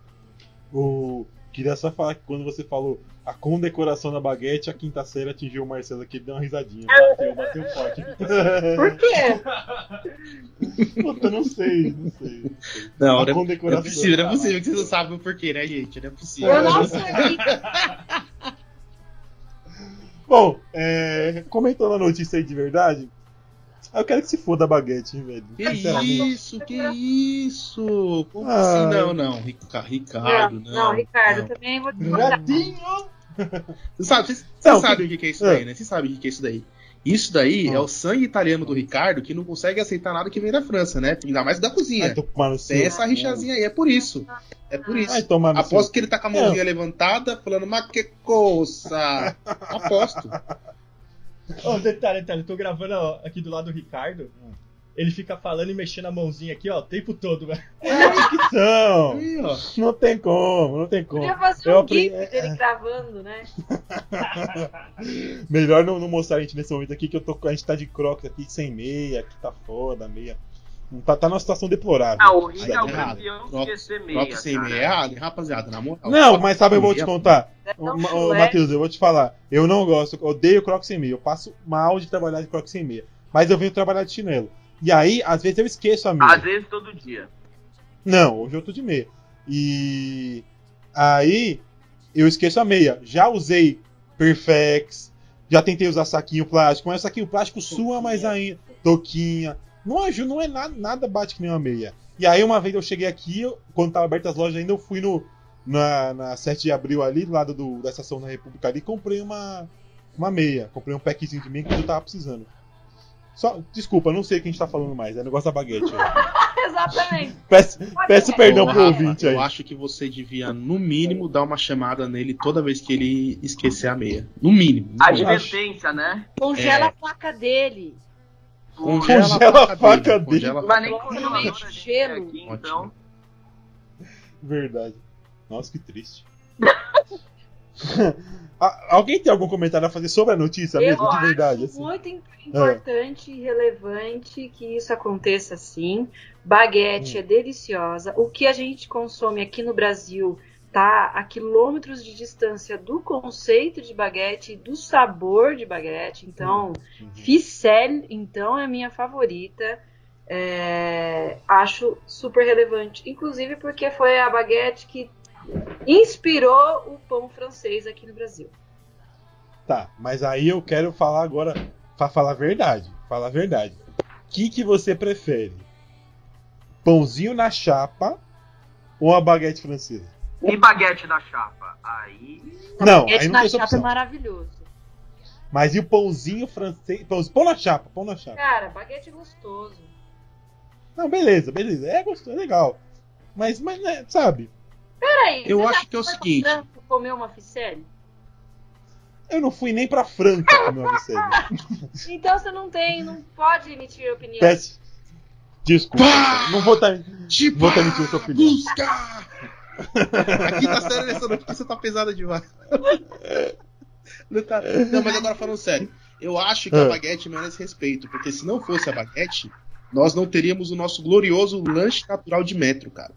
O... Queria só falar que quando você falou a condecoração da baguete, a quinta série atingiu o Marcelo aqui, ele deu uma risadinha. Bateu, bateu forte. Por quê? Puta, não sei, não sei. Não, sei. Não, A não é, condecoração. não é possível, não é possível que vocês não sabem o porquê, né, gente? Não é possível. Eu não sei. Bom, é... comentando a notícia aí de verdade, eu quero que se foda a baguete, hein, velho. Que Sinceramente. isso, que isso? Como Ah. assim? Não, não. Rica- Ricardo, Não, não. não, Ricardo, não. também vou discordar. Ratinho! Você sabe, vocês Não, vocês sabem o que que é isso é. daí, né? Vocês sabem o que que é isso daí. Isso daí Não. é o sangue italiano do Ricardo que não consegue aceitar nada que vem da França, né? Ainda mais da cozinha. Vai tomar no seu Tem essa cu. rixazinha aí, é por isso. É por isso. Vai tomar no Aposto seu que ele tá com a mãozinha levantada, falando, mas que coça! Aposto. Ô, detalhe, detalhe, eu tô gravando ó, aqui do lado do Ricardo. Ele fica falando e mexendo a mãozinha aqui, ó, o tempo todo, velho. Não, Aí, ó. não tem como, não tem como. Podia fazer Eu um aprendi- gif dele gravando, né? Melhor não, não mostrar a gente nesse momento aqui que eu tô, a gente tá de crocs aqui sem meia, aqui tá foda, meia. Tá, tá numa situação deplorável. Ah, o Rick é o errado. campeão de Crocs- esquecer meia, Crocs sem cara. meia é errado, hein, rapaziada, na moral. Não, Crocs mas sabe, eu sem vou te meia- contar. Deve Ô, dar um Ma- ô, chulé. Matheus, eu vou te falar. Eu não gosto, eu odeio crocs sem meia. Eu passo mal de trabalhar de crocs sem meia. Mas eu venho trabalhar de chinelo. E aí, às vezes eu esqueço a meia. Às vezes todo dia. Não, hoje eu tô de meia. E aí eu esqueço a meia. Já usei Perfex, já tentei usar saquinho plástico, mas o saquinho plástico sua mais ainda. Toquinha. Não ajuda, não é nada, nada bate que nem uma meia. E aí uma vez eu cheguei aqui, eu- quando tava abertas as lojas ainda, eu fui no, na, na sete de abril ali, do lado do, da estação da República ali, e comprei uma, uma meia. Comprei um packzinho de meia que eu tava precisando. Só, desculpa, não sei o que a gente tá falando mais, é negócio da baguete. ó. Exatamente. Peço, peço perdão Ô, pro Rafa, ouvinte aí. Eu acho que você devia, no mínimo, dar uma chamada nele toda vez que ele esquecer a meia. No mínimo. no mínimo. Advertência, né? Congela É. a placa dele. Congela a faca dele. Congela a Não vai nem faca. congelador, a gente tem Gelo. aqui, então. Ótimo. Verdade. Nossa, que triste. Ah, alguém tem algum comentário a fazer sobre a notícia Eu mesmo, de acho verdade? Assim? muito im- importante e relevante que isso aconteça assim. Baguete Hum. é deliciosa. O que a gente consome aqui no Brasil tá a quilômetros de distância do conceito de baguete e do sabor de baguete. Então, Uhum. Ficelle, então, é a minha favorita. É, acho super relevante. Inclusive porque foi a baguete que inspirou o pão francês aqui no Brasil. Tá, mas aí eu quero falar agora, pra falar a verdade, falar a verdade. O que, que você prefere? Pãozinho na chapa ou uma baguete francesa? E baguete da chapa? Aí. Não, Baguete aí não na tem essa chapa é opção. maravilhoso. Mas e o pãozinho francês? Pão, pão na chapa, pão na chapa. Cara, baguete é gostoso. Não, beleza, beleza. É gostoso, é legal. Mas, mas né, sabe, Peraí, Eu você acho já que é o foi pra seguinte. França comer uma ficelle? eu não fui nem pra Franca comer uma ficelle. Então você não tem, não pode emitir opinião. Peço. Desculpa, então. não vou estar. De Vou ter mentido sua opinião. busca! Aqui tá sério essa notícia, tá pesada demais. Não, tá... não, mas agora falando sério, eu acho que a Ah. baguete merece respeito, porque se não fosse a baguete, nós não teríamos o nosso glorioso lanche natural de metro, cara.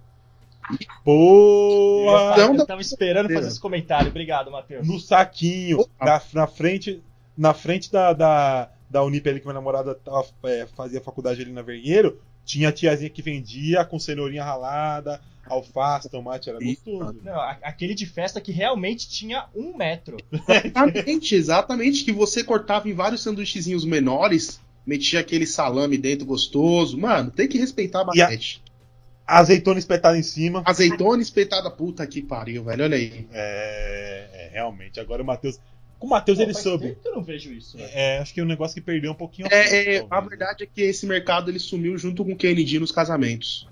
Porra! Então, eu tava esperando fazer esse comentário. Obrigado, Matheus. No saquinho, Opa. na, na frente, na frente da, da, da Unip ali que minha namorada tava, é, fazia faculdade ali na Vergueiro, tinha a tiazinha que vendia com cenourinha ralada, alface, tomate, era Isso. gostoso. Não, a- aquele de festa que realmente tinha um metro. Exatamente, exatamente, que você cortava em vários sanduíchezinhos menores, metia aquele salame dentro gostoso. Mano, tem que respeitar a E a- baguete. Azeitona espetada em cima. Azeitona espetada, puta que pariu, velho, olha aí. É, é, realmente. Agora o Matheus. Com o Matheus ele Pô, faz soube. tempo que eu não vejo isso, velho. É, acho que é um negócio que perdeu um pouquinho. É, é, talvez. a verdade é que esse mercado ele sumiu junto com o Kennedy nos casamentos.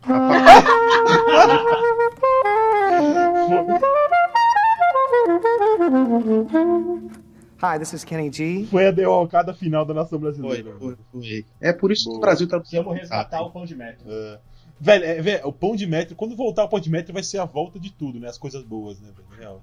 Hi, this is Kenny G. Foi a derrocada final da nação Foi, brasileira. foi, foi. É por isso que Boa. o Brasil tá precisando Precisamos resgatar resgatar. o pão de metro. É. Velho, é, velho, o pão de metro, quando voltar o pão de metro, vai ser a volta de tudo, né? As coisas boas, né, velho? Real.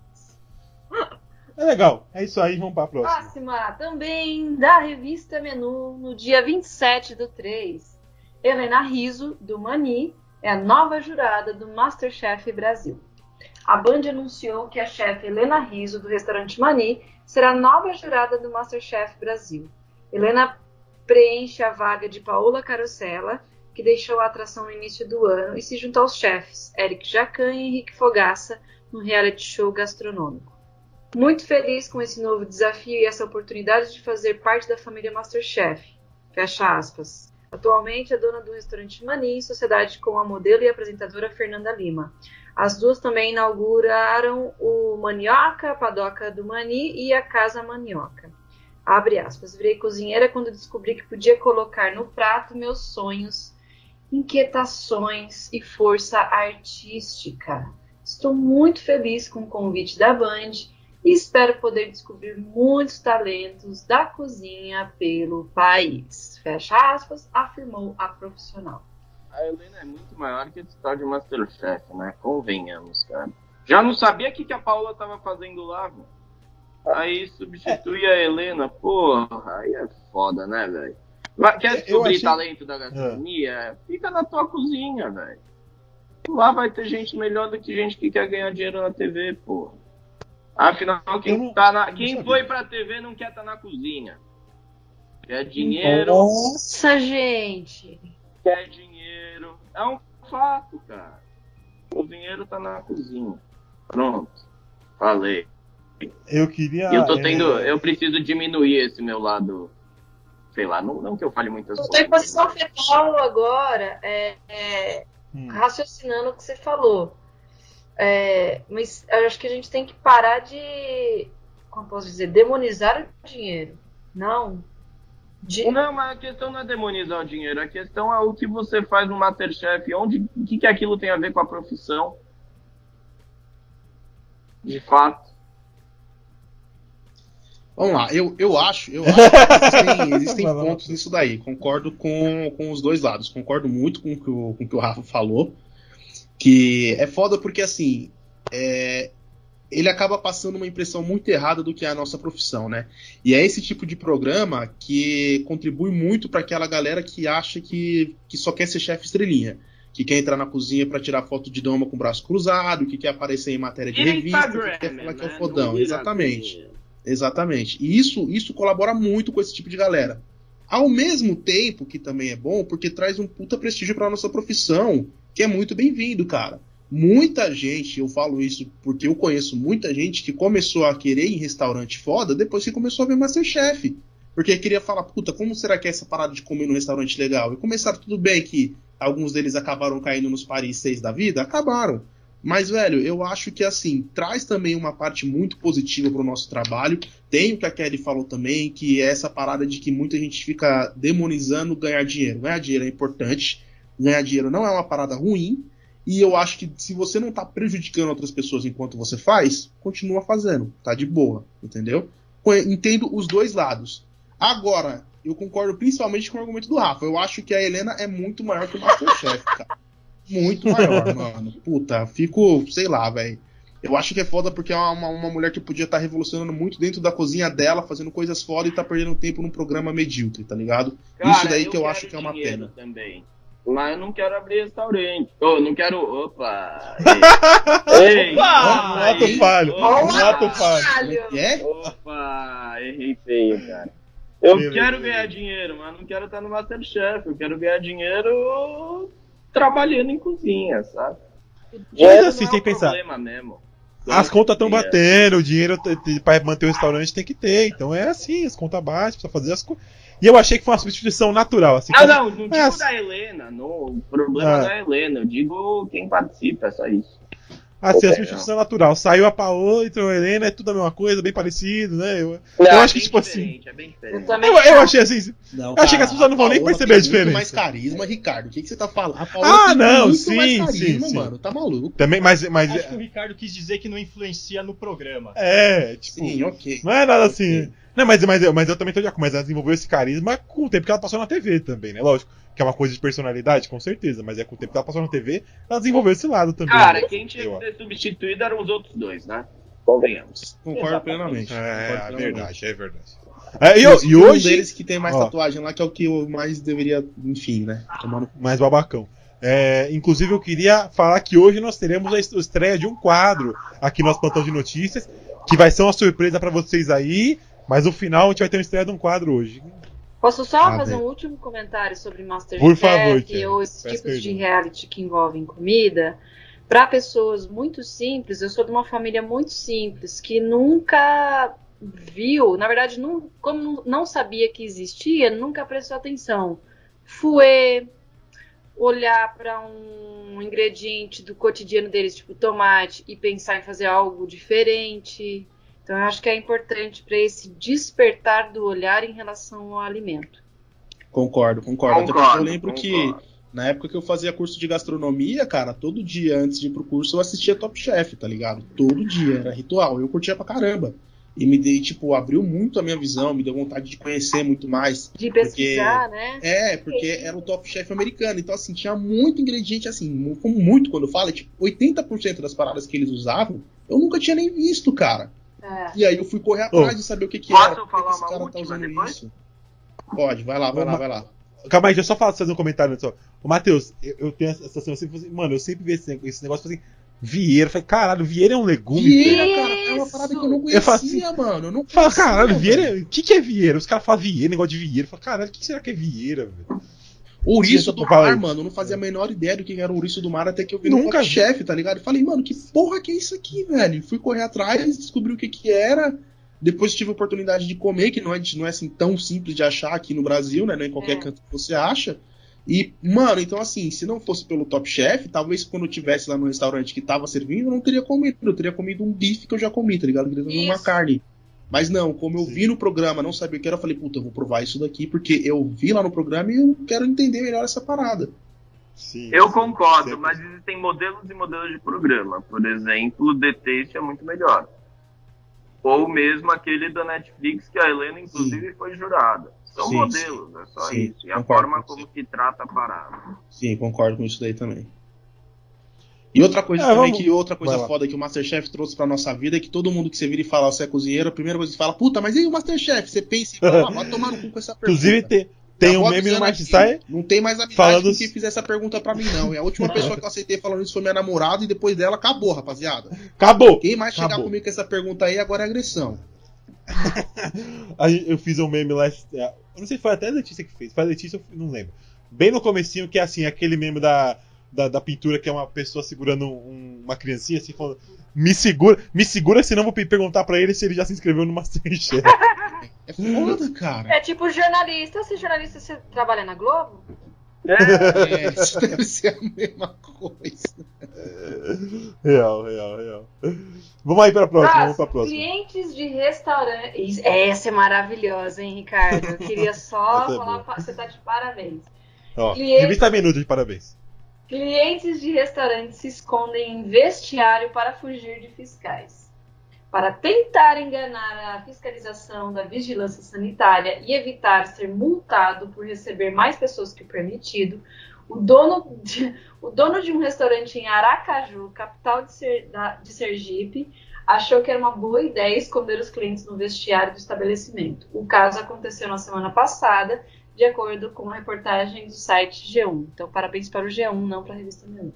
É legal. É isso aí, vamos pra próxima. Próxima, também da revista Menu, no dia vinte e sete do três. Helena Rizzo, do Mani, é a nova jurada do MasterChef Brasil. A Band anunciou que a chefe Helena Rizzo, do restaurante Mani, será a nova jurada do MasterChef Brasil. Helena preenche a vaga de Paola Carosella, que deixou a atração no início do ano, e se junta aos chefes Eric Jacan e Henrique Fogaça no reality show gastronômico. Muito feliz com esse novo desafio e essa oportunidade de fazer parte da família MasterChef. Fecha aspas. Atualmente é dona do restaurante Mani, em sociedade com a modelo e apresentadora Fernanda Lima. As duas também inauguraram o Manioca, a padoca do Mani e a Casa Manioca. Abre aspas. Virei cozinheira quando descobri que podia colocar no prato meus sonhos, inquietações e força artística. Estou muito feliz com o convite da Band e espero poder descobrir muitos talentos da cozinha pelo país. Fecha aspas, afirmou a profissional. A Helena é muito maior que esse tal de Masterchef, né? Convenhamos, cara. Já não sabia o que, que a Paola tava fazendo lá, velho. Aí substitui a Helena. Porra, aí é foda, né, velho? Vai- Quer Eu descobrir achei- talento da gastronomia? Fica na tua cozinha, velho. Lá vai ter gente melhor do que gente que quer ganhar dinheiro na T V, porra. Afinal, Eu quem, não- tá na, eu não quem sabia. foi pra T V não quer estar na cozinha. Quer dinheiro, Nossa, gente! quer dinheiro. É um fato, cara. O dinheiro tá na cozinha. Pronto. Falei. Eu queria. E eu tô é, tendo. Eu preciso diminuir esse meu lado. Sei lá, não, não que eu fale muitas Eu estou em coisas. posição fetal agora, é, é, hum, raciocinando o que você falou. É, mas eu acho que a gente tem que parar de, como eu posso dizer, demonizar o dinheiro. Não. De, Não, mas a questão não é demonizar o dinheiro. A questão é o que você faz no Masterchef. Onde, o que, que aquilo tem a ver com a profissão? De fato. Vamos lá, eu, eu acho, eu acho que existem, existem Vai lá. pontos nisso daí. Concordo com, com os dois lados. Concordo muito com o que o, com o que o Rafa falou. Que é foda porque, assim, é, ele acaba passando uma impressão muito errada do que é a nossa profissão, né? E é esse tipo de programa que contribui muito para aquela galera que acha que, que só quer ser chefe estrelinha. Que quer entrar na cozinha para tirar foto de dama com o braço cruzado, que quer aparecer em matéria de revista, que quer falar que é o fodão. Exatamente. Exatamente. E isso, isso colabora muito com esse tipo de galera. Ao mesmo tempo que também é bom, porque traz um puta prestígio pra nossa profissão, que é muito bem-vindo, cara. muita gente, eu falo isso porque eu conheço muita gente que começou a querer ir em restaurante foda depois que começou a ver MasterChef. Porque queria falar, puta, como será que é essa parada de comer num restaurante legal? E começaram, tudo bem que alguns deles acabaram caindo nos Paris seis da vida, acabaram. Mas, velho, eu acho que, assim, traz também uma parte muito positiva pro nosso trabalho. Tem o que a Kelly falou também, que é essa parada de que muita gente fica demonizando ganhar dinheiro. Ganhar dinheiro é importante, ganhar dinheiro não é uma parada ruim, e eu acho que se você não tá prejudicando outras pessoas enquanto você faz, continua fazendo, tá de boa, entendeu? Entendo os dois lados. Agora, eu concordo principalmente com o argumento do Rafa. Eu acho que a Helena é muito maior que o MasterChef, cara. Muito maior, mano. Puta, fico, sei lá, velho. Eu acho que é foda porque é uma, uma mulher que podia estar tá revolucionando muito dentro da cozinha dela, fazendo coisas foda e tá perdendo tempo num programa medíocre, tá ligado? Cara, isso daí eu que eu quero acho que é uma dinheiro pena. Também. Mas eu não quero abrir restaurante. Oh, não quero. Opa! Ei! Ei! Opa! Ato falho! Opa! Ato falho! É? Opa! Errei feio, cara. Eu Beleza, quero beleza. ganhar dinheiro, mas não quero estar no MasterChef. Eu quero ganhar dinheiro trabalhando em cozinha, sabe? Mas assim, não tem é que um pensar. problema mesmo. As contas estão Dinheiro. batendo, o dinheiro t- t- pra manter o restaurante tem que ter. Então é assim, as contas batem, precisa fazer as coisas. E eu achei que foi uma substituição natural. Assim, Não, como- não, não digo Mas- da Helena. Não, o problema Ah. da Helena. Eu digo quem participa, é só isso. Assim, a Ok, substituição natural. Saiu a Paola, entrou a Helena, é tudo a mesma coisa, bem parecido, né? Eu, Não, eu é acho que, bem tipo assim. diferente, É bem diferente. Eu também Eu, eu achei assim. Não, Eu achei que as pessoas não vão nem Paola perceber a tem muito diferença. mais carisma, Ricardo. O que, que você tá falando? A Paola Ah, tem não, muito sim, mais carisma, sim, sim. mano. Tá maluco. Também, mas. mas Acho que o Ricardo quis dizer que não influencia no programa. é, tipo. Sim, ok. Não é nada assim. Ok. Não, mas, mas, eu- mas eu também tô de acordo. Mas ela desenvolveu esse carisma com o tempo que ela passou na T V também, né? Lógico. Que é uma coisa de personalidade, com certeza. Mas é com o tempo que ela passou na T V, ela desenvolveu esse lado também. Cara, né? quem tinha Eu que ser substituído eram os outros dois, né? Convenhamos. Concordo Exatamente. plenamente. É, Concordo é plenamente. verdade, é verdade. É, e, eu- e Inclusive, um hoje. deles que tem mais Ó. tatuagem lá, que é o que eu mais deveria, enfim, né? Tomando. Mais babacão. É, inclusive, eu queria falar que hoje nós teremos a est- estreia de um quadro aqui no nosso plantão de notícias, que vai ser uma surpresa pra vocês aí, mas no final a gente vai ter uma estreia de um quadro hoje. Posso só Ah, fazer bem. um último comentário sobre Masterchef Por favor, Kelly. ou esses Peço tipos de perdão. reality que envolvem comida? Para pessoas muito simples, eu sou de uma família muito simples que nunca viu, na verdade, não, como não sabia que existia, nunca prestou atenção. Fouet, olhar para um ingrediente do cotidiano deles, tipo tomate, e pensar em fazer algo diferente. Então eu acho que é importante para esse despertar do olhar em relação ao alimento. Concordo, concordo. Até porque Concordo, eu lembro que concordo. na época que eu fazia curso de gastronomia, cara, todo dia antes de ir pro curso eu assistia Top Chef, tá ligado? Todo dia, era ritual. Eu curtia pra caramba. E me dei, tipo, abriu muito a minha visão, me deu vontade de conhecer muito mais. De pesquisar, né? É, porque era o Top Chef americano. Então, assim, tinha muito ingrediente, assim, como muito quando eu falo, tipo, oitenta por cento das paradas que eles usavam, eu nunca tinha nem visto, cara. É. E aí eu fui correr atrás Ô. de saber o que que Posso era. por que falar que esse uma cara tá última usando depois? isso. Pode, vai lá, vai lá, vai lá. Calma aí, deixa eu só falar, fazer um comentário só. Ô, Matheus, eu, eu tenho essa sensação assim, mano, eu sempre vi esse, esse negócio assim, Vieira. Eu falei, caralho, Vieira é um legume, Vieira, velho. cara, é uma parada que eu não Eu conhecia, falo assim, mano. Eu não Eu falo, conhecia, caralho, Vieira, velho. o que, que é Vieira? Os caras falam Vieira, negócio de Vieira. Eu falo, caralho, o que será que é Vieira, velho? Ouriço Sim, do fala aí. mar, mano. Eu não fazia a menor ideia do que era ouriço do mar até que eu vi no Nunca Top vi. Chef, tá ligado? E falei, mano, que porra que é isso aqui, velho? Fui correr atrás, descobri o que que era. Depois tive a oportunidade de comer, que não é, não é assim tão simples de achar aqui no Brasil, né? Não é em qualquer É. canto que você acha. E, mano, então assim, se não fosse pelo Top Chef, talvez quando eu tivesse lá no restaurante que tava servindo, eu não teria comido. Eu teria comido um bife que eu já comi, tá ligado? Eu queria comer uma Isso. carne. Mas não, como eu Sim. vi no programa, não sabia o que era, eu falei, puta, eu vou provar isso daqui, porque eu vi lá no programa e eu quero entender melhor essa parada. Sim, Eu sim, concordo, sempre. mas existem modelos e modelos de programa. Por exemplo, o The Taste é muito melhor. Ou mesmo aquele da Netflix, que a Helena, inclusive, foi jurada. São Sim, modelos, é só sim, isso. E a concordo forma com você. como que trata a parada. Sim, concordo com isso daí também. E outra coisa É, também, vamos- que outra coisa vai lá. foda que o Masterchef trouxe pra nossa vida é que todo mundo que você vira e fala, você é cozinheiro, a primeira coisa que você fala, puta, mas e aí o Masterchef? Você pensa e fala, ah, vai tomar no cu com essa pergunta. Inclusive, tem, tem Já um vou meme no avisando Marchesai. aqui, Não tem mais amizade falando- com quem fizer essa pergunta pra mim, não. E a última pessoa que eu aceitei falando isso foi minha namorada e depois dela acabou, rapaziada. Acabou! Quem mais chegar Acabou. comigo com essa pergunta aí, agora é agressão. Aí eu fiz um meme lá. Eu não sei se foi até a Letícia que fez. Foi a Letícia, eu não lembro. Bem no comecinho, que é assim, aquele meme da. da, da pintura, que é uma pessoa segurando um, uma criancinha, assim, falando, me segura, me segura, senão vou perguntar pra ele se ele já se inscreveu no Masterchef. É foda, cara. É tipo jornalista. Se jornalista, você trabalha na Globo? É, isso deve ser a mesma coisa. Real, real, real. Vamos aí pra próxima, vamos pra próxima. Clientes de restaurante. Essa é maravilhosa, hein, Ricardo? Eu queria só Essa é falar. boa. Você tá de parabéns. Ó, Cliente- revista Minuto de parabéns. Clientes de restaurantes se escondem em vestiário para fugir de fiscais. Para tentar enganar a fiscalização da vigilância sanitária e evitar ser multado por receber mais pessoas que o permitido, o dono de, o dono de um restaurante em Aracaju, capital de, Ser, da, de Sergipe, achou que era uma boa ideia esconder os clientes no vestiário do estabelecimento. O caso aconteceu na semana passada, de acordo com a reportagem do site G um. Então, parabéns para o G um, não para a revista Minuto.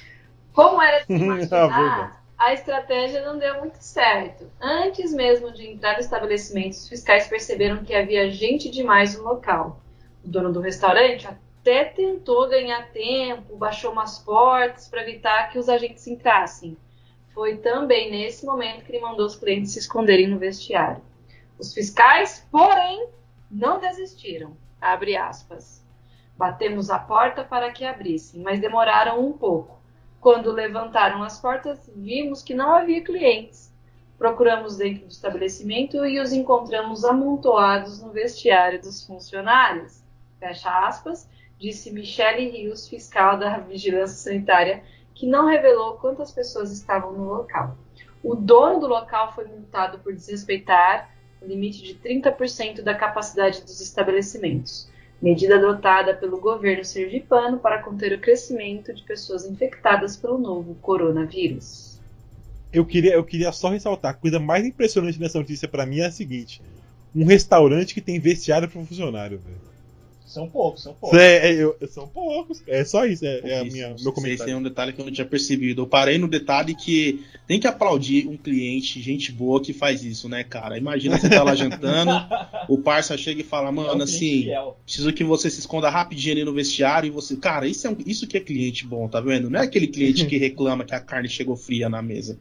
Como era de se imaginar, a estratégia não deu muito certo. Antes mesmo de entrar no estabelecimento, os fiscais perceberam que havia gente demais no local. O dono do restaurante até tentou ganhar tempo, baixou umas portas para evitar que os agentes entrassem. Foi também nesse momento que ele mandou os clientes se esconderem no vestiário. Os fiscais, porém, não desistiram. Abre aspas. Batemos a porta para que abrissem, mas demoraram um pouco. Quando levantaram as portas, vimos que não havia clientes. Procuramos dentro do estabelecimento e os encontramos amontoados no vestiário dos funcionários. Fecha aspas, disse Michele Rios, fiscal da Vigilância Sanitária, que não revelou quantas pessoas estavam no local. O dono do local foi multado por desrespeitar o limite de trinta por cento da capacidade dos estabelecimentos. Medida adotada pelo governo sergipano para conter o crescimento de pessoas infectadas pelo novo coronavírus. Eu queria, eu queria só ressaltar, a coisa mais impressionante dessa notícia pra mim é a seguinte: um restaurante que tem vestiário para funcionário, velho. São poucos, são poucos. É, é, eu- são poucos, é só isso, é, é a minha, meu Vocês comentário. têm um detalhe que eu não tinha percebido. Eu parei no detalhe que tem que aplaudir um cliente, gente boa, que faz isso, né, cara? Imagina você tá lá jantando, o parça chega e fala, É um mano, cliente assim, fiel. preciso que você se esconda rapidinho ali no vestiário e você. Cara, isso, é um- isso que é cliente bom, tá vendo? Não é aquele cliente que reclama que a carne chegou fria na mesa.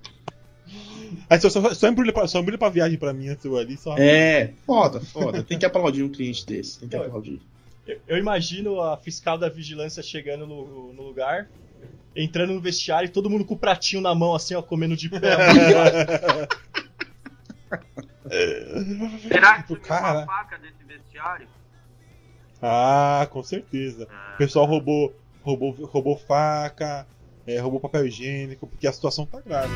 Aí só, só, só, embrulha pra, só embrulha pra viagem pra mim, antes ali, só. É, foda, foda. Tem que aplaudir um cliente desse. Tem que aplaudir. Eu, eu imagino a fiscal da vigilância chegando no, no lugar, entrando no vestiário e todo mundo com o pratinho na mão, assim, ó, comendo de pé. Será que Tipo, você cara. uma faca desse vestiário? Ah, com certeza. O pessoal roubou, roubou, roubou faca, é, roubou papel higiênico, porque a situação tá grave.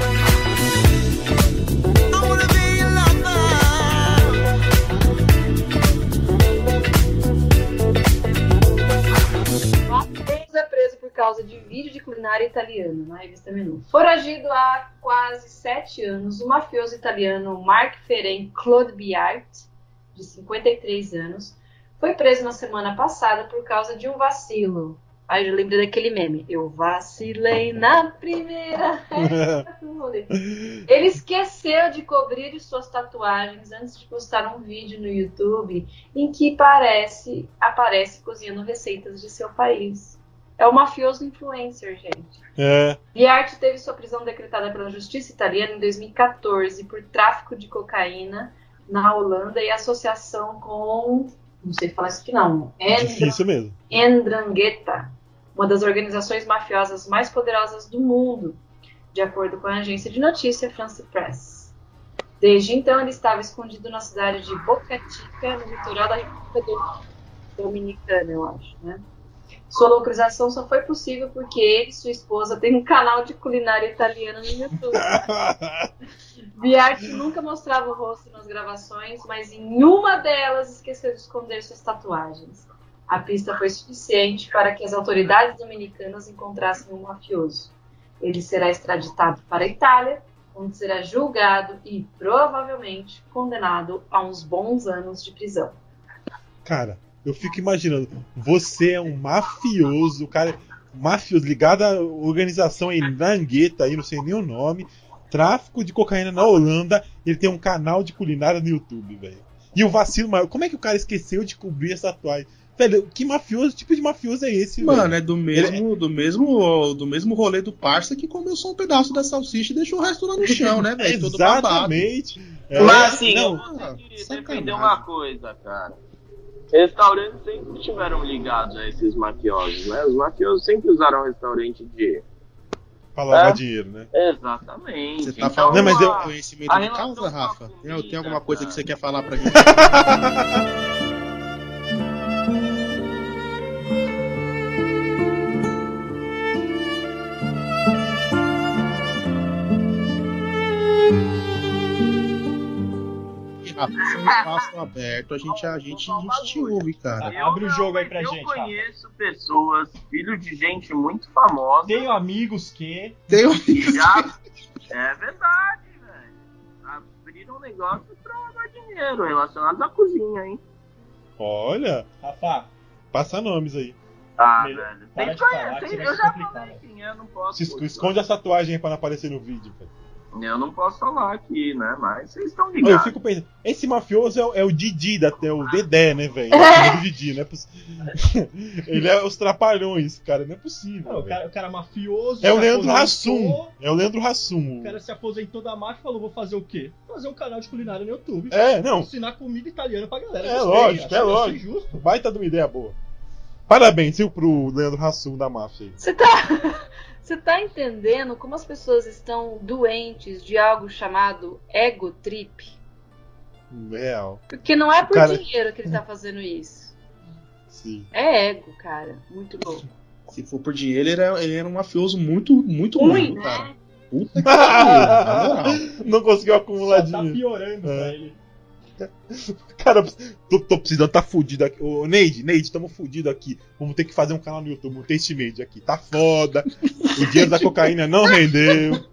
Matheus é preso por causa de vídeo de culinária italiana na revista Menu. Foragido há quase sete anos, o mafioso italiano Marc Ferenc Claude Biart, de cinquenta e três anos, foi preso na semana passada por causa de um vacilo. Aí eu lembrei daquele meme. Eu vacilei na primeira. Ele esqueceu de cobrir suas tatuagens antes de postar um vídeo no YouTube em que parece, aparece cozinhando receitas de seu país. É o mafioso influencer, gente. É. Biart teve sua prisão decretada pela justiça italiana em dois mil e quatorze por tráfico de cocaína na Holanda e associação com... Não sei falar isso aqui não. Difícil mesmo. Ndrangheta, uma das organizações mafiosas mais poderosas do mundo, de acordo com a agência de notícia France Press. Desde então, ele estava escondido na cidade de Boca Chica, no litoral da República Dominicana, eu acho, né? Sua localização só foi possível porque ele e sua esposa têm um canal de culinária italiana no YouTube. Biart nunca mostrava o rosto nas gravações, mas em uma delas esqueceu de esconder suas tatuagens. A pista foi suficiente para que as autoridades dominicanas encontrassem um mafioso. Ele será extraditado para a Itália, onde será julgado e, provavelmente, condenado a uns bons anos de prisão. Cara, eu fico imaginando, você é um mafioso, cara, mafioso ligado à organização aí, Ndrangheta, aí não sei nem o nome, tráfico de cocaína na Holanda, ele tem um canal de culinária no YouTube, velho. E o vacilo maior, como é que o cara esqueceu de cobrir essa tatuagem? velho, que mafioso, que tipo de mafioso é esse, Mano, velho? é do mesmo, Ele... do mesmo, do mesmo rolê do parça que comeu só um pedaço da salsicha e deixou o resto lá no chão, né, velho? Todo babado. Exatamente. É, Mas assim, não, eu vou ter que sacanagem. defender uma coisa, cara. Restaurantes sempre estiveram ligados a esses mafiosos, né? Os mafiosos sempre usaram restaurante de... pra lavar É? dinheiro, né? Exatamente. Você tá Então, falando Não, mas de eu- conhecimento a de relação causa, com a Rafa? Tem, comida, tem alguma coisa cara. que você quer falar pra gente? Rafa, esse é um espaço aberto, a gente, a gente, a gente te ouve, cara. Eu Abre o não, jogo aí mas pra eu gente, Rafa. conheço pessoas, filho de gente muito famosa, Tenho amigos que. Tem um... que já... É verdade, velho. Abriram um negócio pra lavar dinheiro, relacionado à cozinha, hein? Olha, Rafa, passa nomes aí. Ah, Melhor- velho. para Tem de que falar, conhecer, que você vai eu se já complicar, falei velho. quem é, eu não posso. Se esco- esconde essa tatuagem aí pra não aparecer no vídeo, velho. Eu não posso falar aqui, né? Mas vocês estão Eu ligados. fico pensando, esse mafioso é o, é o Didi, da, é o Dedé, né, velho? É o Didi, não é possível. Ele é os trapalhões, cara, não é possível. Não, o, velho. cara, o cara mafioso. É o se Leandro aposentou, Hassum. É o Leandro Hassum. O cara se aposentou da máfia e falou: vou fazer o quê? Fazer um canal de culinária no YouTube. É, não, Ensinar comida italiana pra galera. É Gostei, lógico, achei- é achei lógico. justo. baita de uma ideia boa. Parabéns, viu, pro Leandro Hassum da máfia aí. Você tá, você tá entendendo como as pessoas estão doentes de algo chamado ego trip? Real, Porque não é por Cara- dinheiro que ele tá fazendo isso. sim. É ego, cara. Muito louco. Se for por dinheiro, ele era, ele era um mafioso muito, muito Ruim, ruim, cara. né? Puta que pariu, na moral. Não conseguiu acumular Só tá dinheiro. piorando É. pra ele. Cara, tô, tô precisando, tá fudido aqui. Ô, Neide, Neide, tamo fudido aqui. Vamos ter que fazer um canal no YouTube, um Taste Made aqui. Tá foda. O dinheiro da cocaína não rendeu.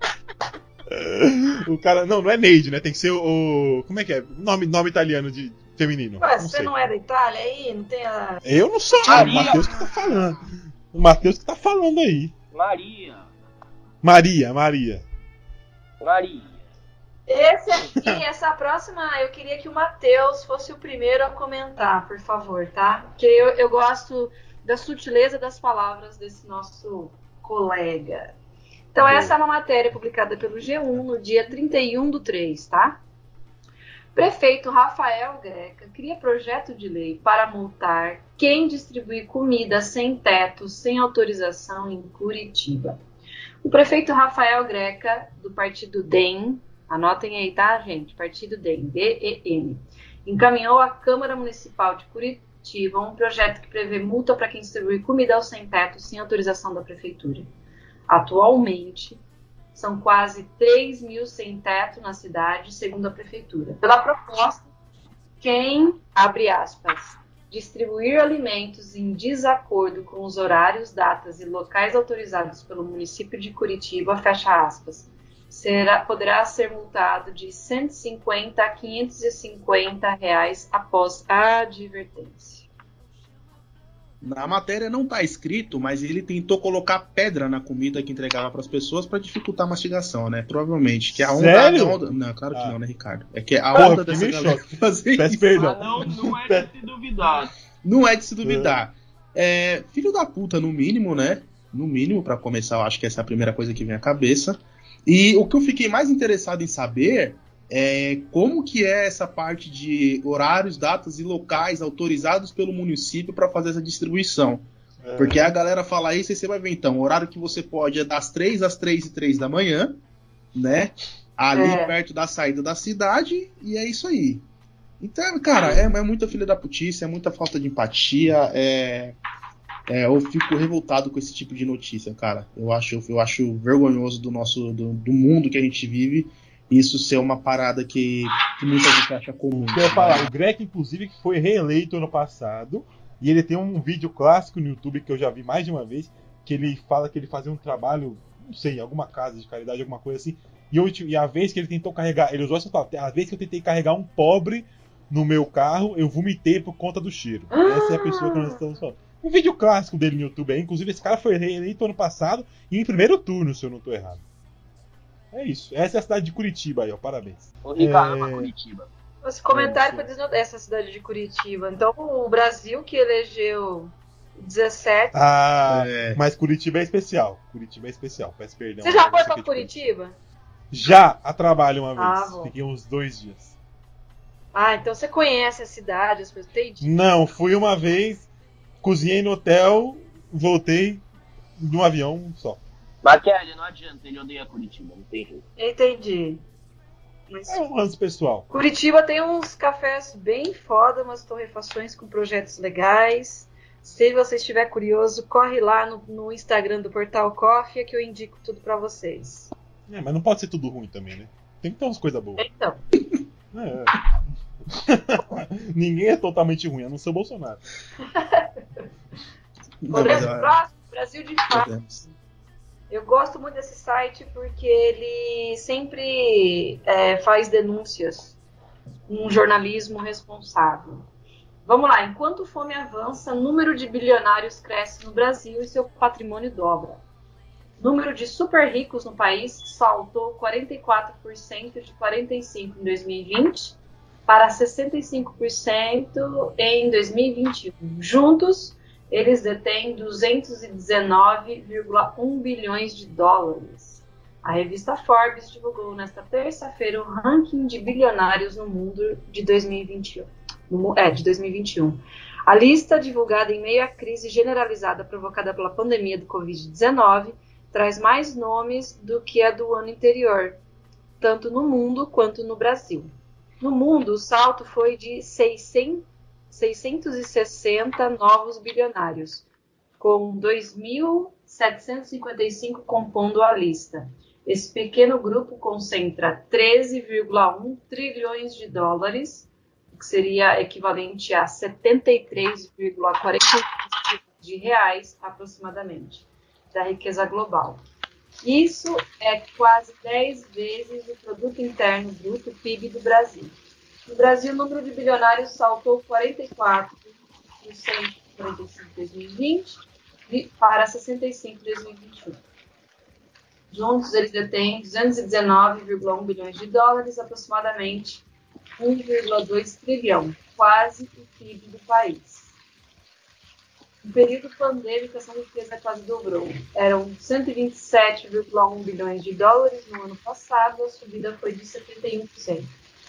O cara. Não, não é Neide, né? Tem que ser o. o- como é que é? Nome, nome italiano de feminino. Ué, não você sei. não é da Itália aí? Não tem a. Eu não sou, é o Maria. Matheus que tá falando. O Matheus que tá falando aí. Maria. Maria, Maria. Maria. Esse aqui, essa próxima, eu queria que o Matheus fosse o primeiro a comentar, por favor, tá? Porque eu, eu gosto da sutileza das palavras desse nosso colega. Então, essa é uma matéria publicada pelo G um no dia trinta e um do três, tá? Prefeito Rafael Greca cria projeto de lei para multar quem distribui comida sem teto, sem autorização em Curitiba. O prefeito Rafael Greca, do partido D E M, anotem aí, tá, gente? Partido D E M, D E M, encaminhou à Câmara Municipal de Curitiba um projeto que prevê multa para quem distribui comida ao sem teto, sem autorização da prefeitura. Atualmente, são quase três mil sem teto na cidade, segundo a prefeitura. Pela proposta, quem, abre aspas, distribuir alimentos em desacordo com os horários, datas e locais autorizados pelo município de Curitiba, fecha aspas, será, poderá ser multado de cento e cinquenta a quinhentos e cinquenta reais após a advertência. Na matéria não tá escrito, mas ele tentou colocar pedra na comida que entregava pras pessoas pra dificultar a mastigação, né? Provavelmente. Que a onda, Sério? a onda- Não, claro que Ah. não, né, Ricardo? É que a Porra, onda fiquei dessa meio galera choque. fazer Peço isso perdão. Ah, não, não é de se duvidar. não é de se duvidar. É, filho da puta, no mínimo, né? No mínimo, pra começar, eu acho que essa é a primeira coisa que vem à cabeça. E o que eu fiquei mais interessado em saber é como que é essa parte de horários, datas e locais autorizados pelo município para fazer essa distribuição. É. Porque a galera fala isso e você vai ver, então, o horário que você pode é das três às três e três da manhã, né? Ali É. perto da saída da cidade, e é isso aí. Então, cara, é, é muita filha da putice, é muita falta de empatia, é, é, eu fico revoltado com esse tipo de notícia, cara. Eu acho, eu acho vergonhoso do nosso, do, do mundo que a gente vive, isso ser uma parada que, que muita gente acha comum. Eu ia falar, o Greca, inclusive, que foi reeleito ano passado, e ele tem um vídeo clássico no YouTube que eu já vi mais de uma vez, que ele fala que ele fazia um trabalho, não sei, em alguma casa de caridade, alguma coisa assim, e, eu, e a vez que ele tentou carregar, ele usou essa palavra, a vez que eu tentei carregar um pobre no meu carro, eu vomitei por conta do cheiro. Essa é a pessoa que nós estamos falando. Um vídeo clássico dele no YouTube aí, inclusive esse cara foi reeleito ano passado, e em primeiro turno, se eu não tô errado. É isso, essa é a cidade de Curitiba aí, ó, parabéns. O Ricardo É. ama Curitiba. Esse comentário foi dessa cidade de Curitiba. Então, o Brasil que elegeu dezessete. Ah, É. mas Curitiba é especial. Curitiba é especial. Peço perdão. Você já Não foi sei pra que é Curitiba? Já a trabalho uma Ah, vez. bom. Fiquei uns dois dias. Ah, então você conhece a cidade, as pessoas. Entendi. Não, fui uma vez, cozinhei no hotel, voltei num avião só. Maquiagem, não adianta, ele odeia Curitiba, não tem jeito. Entendi. Mas É um lance pessoal. Curitiba tem uns cafés bem foda, umas torrefações com projetos legais. Se você estiver curioso, corre lá no, no Instagram do Portal Coffee que eu indico tudo pra vocês. É, mas não pode ser tudo ruim também, né? Tem que ter umas coisas boas. Então, É. Ninguém é totalmente ruim, a não ser o Bolsonaro. Não, podemos mas, pro ah, próximo? Brasil de fato. podemos. Eu gosto muito desse site porque ele sempre é, faz denúncias, um jornalismo responsável. Vamos lá, enquanto fome avança, número de bilionários cresce no Brasil e seu patrimônio dobra. Número de super ricos no país saltou quarenta e quatro por cento de quarenta e cinco por cento em dois mil e vinte para sessenta e cinco por cento em dois mil e vinte e um. Juntos, eles detêm duzentos e dezenove vírgula um bilhões de dólares. A revista Forbes divulgou nesta terça-feira o ranking de bilionários no mundo de dois mil e vinte e um. No, é, de dois mil e vinte e um. A lista, divulgada em meio à crise generalizada provocada pela pandemia do covid dezenove, traz mais nomes do que a do ano anterior, tanto no mundo quanto no Brasil. No mundo, o salto foi de seiscentos, seiscentos e sessenta novos bilionários, com dois mil setecentos e cinquenta e cinco compondo a lista. Esse pequeno grupo concentra treze vírgula um trilhões de dólares, que seria equivalente a setenta e três vírgula quarenta e três de reais, aproximadamente, da riqueza global. Isso é quase dez vezes o produto interno bruto, P I B, do Brasil. No Brasil, o número de bilionários saltou quarenta e quatro por cento de quarenta e cinco em dois mil e vinte para sessenta e cinco em dois mil e vinte e um. Juntos, eles detêm duzentos e dezenove vírgula um bilhões de dólares, aproximadamente um vírgula dois trilhão, quase o P I B do país. No período pandêmico, essa riqueza quase dobrou. Eram cento e vinte e sete vírgula um bilhões de dólares no ano passado, a subida foi de setenta e um por cento.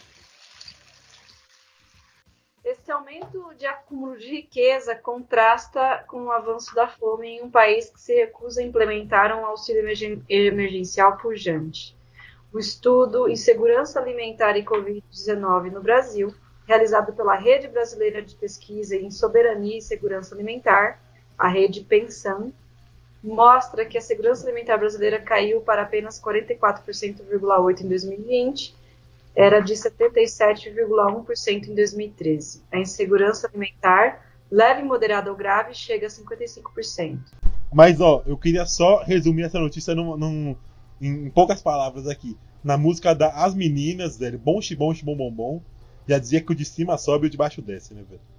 Esse aumento de acúmulo de riqueza contrasta com o avanço da fome em um país que se recusa a implementar um auxílio emergencial pujante. O estudo Insegurança Alimentar e covid dezenove no Brasil, realizado pela Rede Brasileira de Pesquisa em Soberania e Segurança Alimentar, a Rede Pensan, mostra que a segurança alimentar brasileira caiu para apenas quarenta e quatro vírgula oito por cento em dois mil e vinte, era de setenta e sete vírgula um por cento em dois mil e treze. A insegurança alimentar, leve, moderada ou grave, chega a cinquenta e cinco por cento. Mas, ó, eu queria só resumir essa notícia num, num, em poucas palavras aqui. Na música da As Meninas, velho, bom xibom, xibom, bom, bom, já dizia que o de cima sobe e o de baixo desce, né, velho?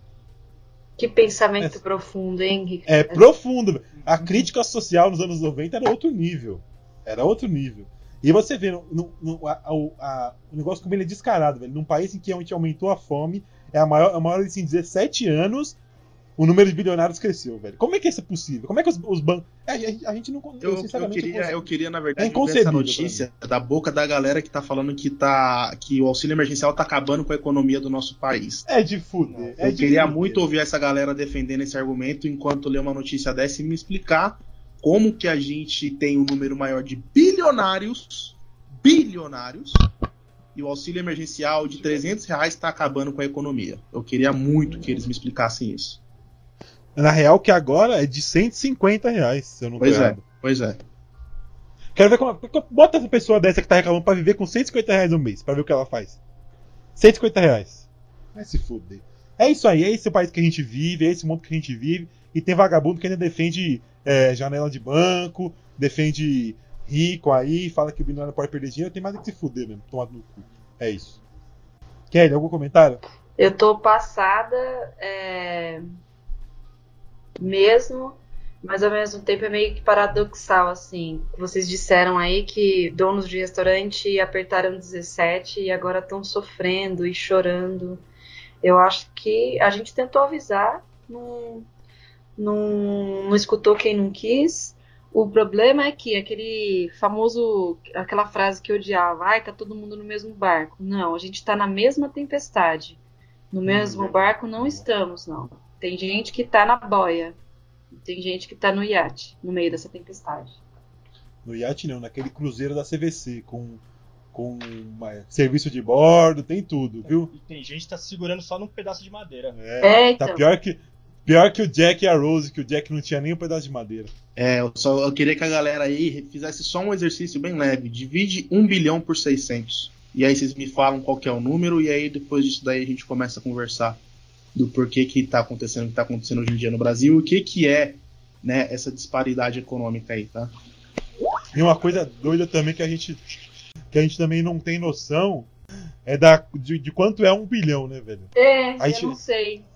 Que pensamento é, profundo, hein, Henrique? É profundo, velho. A crítica social nos anos noventa era outro nível. Era outro nível. E você vê no, no, no, a, a, o negócio como ele é descarado, velho. Num país em que a gente aumentou a fome, é a maior, a maior em dezessete anos, o número de bilionários cresceu, velho. Como é que isso é possível? Como é que os, os bancos. A, a, a gente não. Eu, eu, queria, eu queria, na verdade, é ver essa notícia da boca da galera que tá falando que, tá, que o auxílio emergencial tá acabando com a economia do nosso país. É de fuder. Eu é de queria fuder. muito ouvir essa galera defendendo esse argumento enquanto ler uma notícia dessa e me explicar como que a gente tem um número maior de bilionários, bilionários, e o auxílio emergencial de trezentos reais tá acabando com a economia. Eu queria muito que eles me explicassem isso. Na real, que agora é de cento e cinquenta reais, se eu não tô Pois é, errado. pois é. Quero ver como. Bota essa pessoa dessa que tá reclamando pra viver com cento e cinquenta reais no mês, pra ver o que ela faz. cento e cinquenta reais. Vai se fuder. É isso aí, é esse o país que a gente vive, é esse mundo que a gente vive. E tem vagabundo que ainda defende é, janela de banco, defende rico aí, fala que o bilionário pode perder dinheiro. Tem mais é que se fuder mesmo, tomado no cu. É isso. Kelly, algum comentário? Eu tô passada. É... mesmo, Mas ao mesmo tempo é meio que paradoxal, assim. Vocês disseram aí que donos de restaurante apertaram dezessete e agora estão sofrendo e chorando. Eu acho que a gente tentou avisar, não, não, não escutou quem não quis. O problema é que aquele famoso, aquela frase que eu odiava, ai, tá todo mundo no mesmo barco. Não, a gente tá na mesma tempestade. No mesmo barco não estamos, não. Tem gente que tá na boia. Tem gente que tá no iate, no meio dessa tempestade. No iate não, naquele cruzeiro da C V C, com, com uma- serviço de bordo, tem tudo, viu? E tem gente que tá se segurando só num pedaço de madeira. É, É, tá então. pior que, pior que o Jack e a Rose, que o Jack não tinha nem um pedaço de madeira. É, eu, só, eu queria que a galera aí fizesse só um exercício bem leve. Divide um bilhão por seiscentos. E aí vocês me falam qual que é o número, e aí depois disso daí a gente começa a conversar do porquê que tá acontecendo o que tá acontecendo hoje em dia no Brasil e o que que é, né, essa disparidade econômica aí, tá? E uma coisa doida também que a gente, que a gente também não tem noção é da, de, de quanto é um bilhão, né, velho? É, Aí eu che- não sei.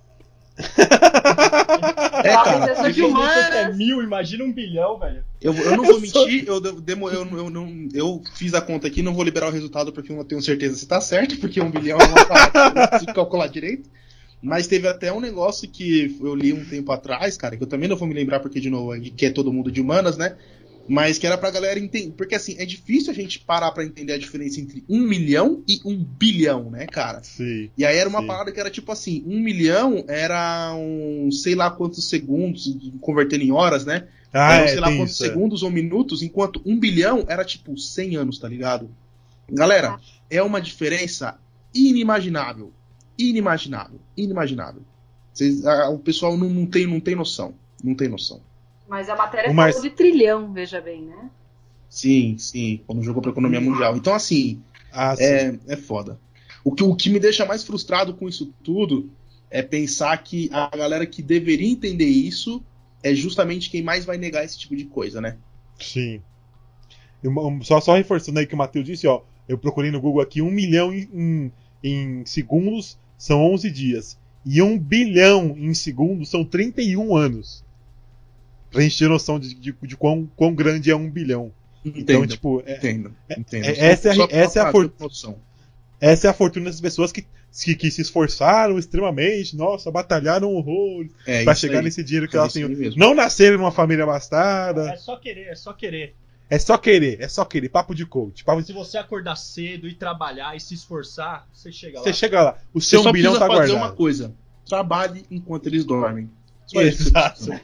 É, Fala, cara, professor de É humanas. mil, imagina um bilhão, velho. Eu, eu não vou mentir, eu, demo, eu, eu, não, eu fiz a conta aqui, não vou liberar o resultado porque eu não tenho certeza se tá certo, porque um bilhão é uma parada, se calcular direito. Mas teve até um negócio que eu li um tempo atrás, cara, que eu também não vou me lembrar porque, de novo, que é todo mundo de humanas, né? Mas que era pra galera entender. Porque, assim, é difícil a gente parar pra entender a diferença entre um milhão e um bilhão, né, cara? Sim. E aí era uma Sim. parada que era tipo assim, um milhão era um sei lá quantos segundos, convertendo em horas, né? Ah, Eram é, sei lá tem quantos isso. é. segundos ou minutos, enquanto um bilhão era tipo cem anos, tá ligado? Galera, é uma diferença inimaginável. Inimaginável. Inimaginável. Vocês, a- o pessoal não, não, tem, não tem noção. Não tem noção. Mas a matéria O Mar- falou de trilhão, veja bem, né? Sim, sim. Quando jogou pra economia mundial. Então, assim, Ah, sim. É, é foda. O que, o que me deixa mais frustrado com isso tudo é pensar que a galera que deveria entender isso é justamente quem mais vai negar esse tipo de coisa, né? Sim. E uma- um- Só, só reforçando aí o que o Matheus disse, ó. Eu procurei no Google aqui, um milhão em, em, em segundos são onze dias. E um bilhão em segundos são trinta e um anos. Pra gente ter noção de, de, de quão, quão grande é um bilhão. Então, Entendo, tipo, é- entendo, entendo. é- essa é a- Só- só essa é a pra for- ter noção. essa é a fortuna dessas pessoas que, que, que se esforçaram extremamente, nossa, batalharam horrores É pra isso chegar aí. nesse dinheiro que É elas isso têm. aí mesmo. Não nasceram numa família abastada. É só querer, é só querer. É só querer, é só querer. Papo de coach. Papo de... Se você acordar cedo e trabalhar e se esforçar, você chega lá. Você chega lá, o Você seu só um bilhão precisa tá fazer guardado. uma coisa. Trabalhe enquanto eles dormem. Só isso que você Exato. precisa.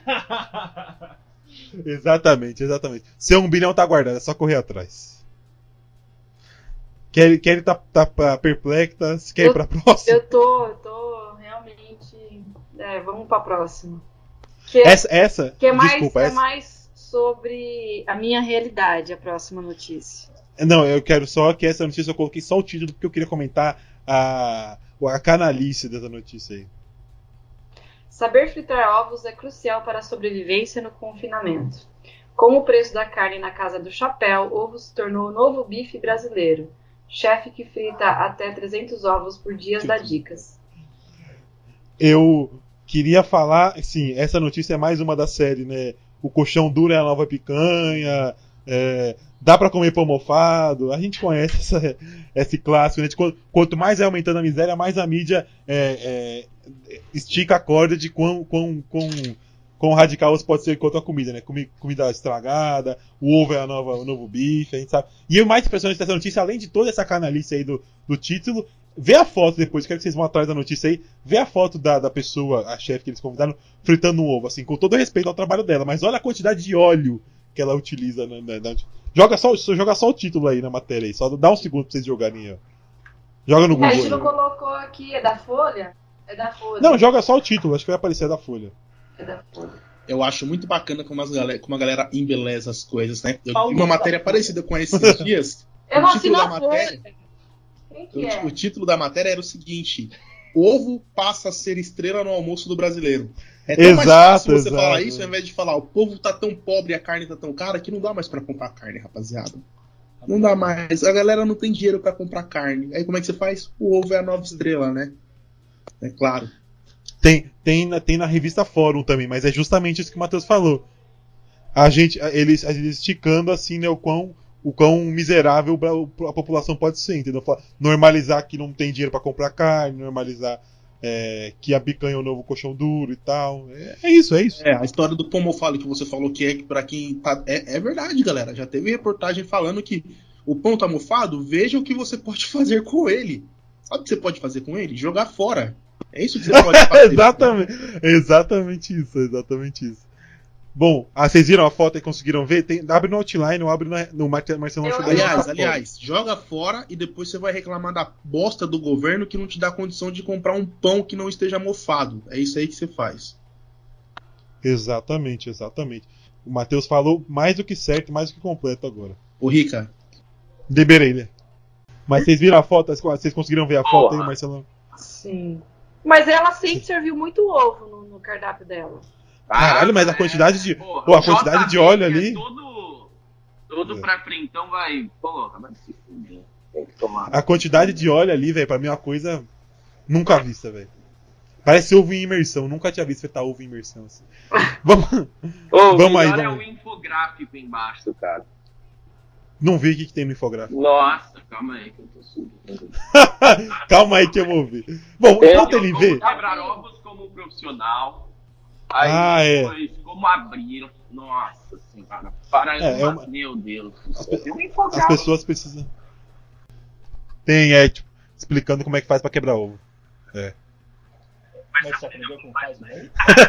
Exatamente, exatamente. Seu um bilhão tá guardado, é só correr atrás. Kelly, Kelly tá, tá tá perplexa, quer ir Eu- pra próxima? Eu tô, eu tô realmente. É, vamos pra próxima. Que é, Essa, essa que é mais, desculpa, é essa. mais sobre a minha realidade, a próxima notícia. Não, eu quero só que essa notícia eu coloquei só o título porque eu queria comentar a, a canalice dessa notícia aí. Saber fritar ovos é crucial para a sobrevivência no confinamento. Com o preço da carne na casa do chapéu, ovo se tornou o novo bife brasileiro. Chefe que frita até trezentos ovos por dia dá dicas. Eu queria falar, sim, essa notícia é mais uma da série, né? O colchão duro é a nova picanha, é, dá pra comer pão mofado, a gente conhece essa- esse clássico, né? De quanto, quanto mais é aumentando a miséria, mais a mídia é, é, estica a corda de quão, quão, quão, quão radical você pode ser contra a comida, né? Comi- Comida estragada, o ovo é a nova, o novo bife, a gente sabe. E o mais impressionante dessa notícia, além de toda essa canalice aí do, do título, vê a foto depois, quero que vocês vão atrás da notícia aí, vê a foto da, da pessoa, a chefe que eles convidaram, fritando um ovo, assim, com todo respeito ao trabalho dela, mas olha a quantidade de óleo que ela utiliza. Na, na- na- joga, só, só- joga só o título aí na matéria aí, só dá um segundo pra vocês jogarem, ó. Joga no A gente Google. não aí. colocou aqui, é da Folha? É da Folha. Não, joga só o título, acho que vai aparecer da Folha. É da Folha. Eu acho muito bacana como, as galera, como a galera embeleza as coisas, né? Eu Paulo vi uma da matéria Folha. parecida com essa esses dias. Eu não O título assino da a matéria- Folha. Quem que O, é? o título da matéria era o seguinte: ovo passa a ser estrela no almoço do brasileiro. É tão mais Exato, fácil você exato. falar isso ao invés de falar o povo tá tão pobre e a carne tá tão cara que não dá mais pra comprar carne, rapaziada. Não dá mais. A galera não tem dinheiro pra comprar carne. Aí como é que você faz? O ovo é a nova estrela, né? É claro. Tem, tem, na, tem na revista Fórum também, mas é justamente isso que o Matheus falou. a gente, eles, eles esticando assim, né, o quão, o quão miserável a população pode ser, entendeu? Normalizar que não tem dinheiro pra comprar carne, normalizar é, que a picanha é o novo colchão duro e tal. É, é isso, é isso. É, a história do pão mofado que você falou que é pra quem tá. É, é verdade, galera. Já teve reportagem falando que o pão tá mofado, veja o que você pode fazer com ele. Sabe o que você pode fazer com ele? Jogar fora. É isso que você pode fazer. exatamente, exatamente isso, exatamente isso. Bom, ah, vocês viram a foto e conseguiram ver? Tem, abre no outline ou abre no, no Marcelão. Aliás, aliás, joga fora e depois você vai reclamar da bosta do governo que não te dá condição de comprar um pão que não esteja mofado. É isso aí que você faz. Exatamente, exatamente. O Matheus falou mais do que certo, mais do que completo agora. Ô, Rica. Deberei. Mas vocês viram a foto? Vocês conseguiram ver a foto Porra. aí, Marcelão? Sim. Mas ela sempre serviu muito ovo no, no cardápio dela. Caralho, mas a quantidade de. Porra, Pô, a quantidade de óleo ali. É todo todo É. pra frentão vai. Porra, vai se fuder. Tem que tomar. A quantidade de óleo ali, velho, pra mim é uma coisa nunca vista, velho. Parece ovo em imersão. Nunca tinha visto fritar ovo em imersão assim. Vamos, Ô, vamos aí, o melhor vamos é aí. o infográfico embaixo, cara. Não vi o que, que tem no infográfico. Nossa, calma aí que eu tô subindo. Calma aí que eu vou ver. Bom, Tem enquanto o ele como vê. quebrar ovos como profissional. Aí Ah, é. depois, como abrir. Nossa senhora. Para É, é uma- Meu Deus do As, céu. pe- Tem um as infográfico. pessoas precisam. Tem, é, tipo, explicando como é que faz pra quebrar ovo. É. Como é que você aprendeu com o pai aí?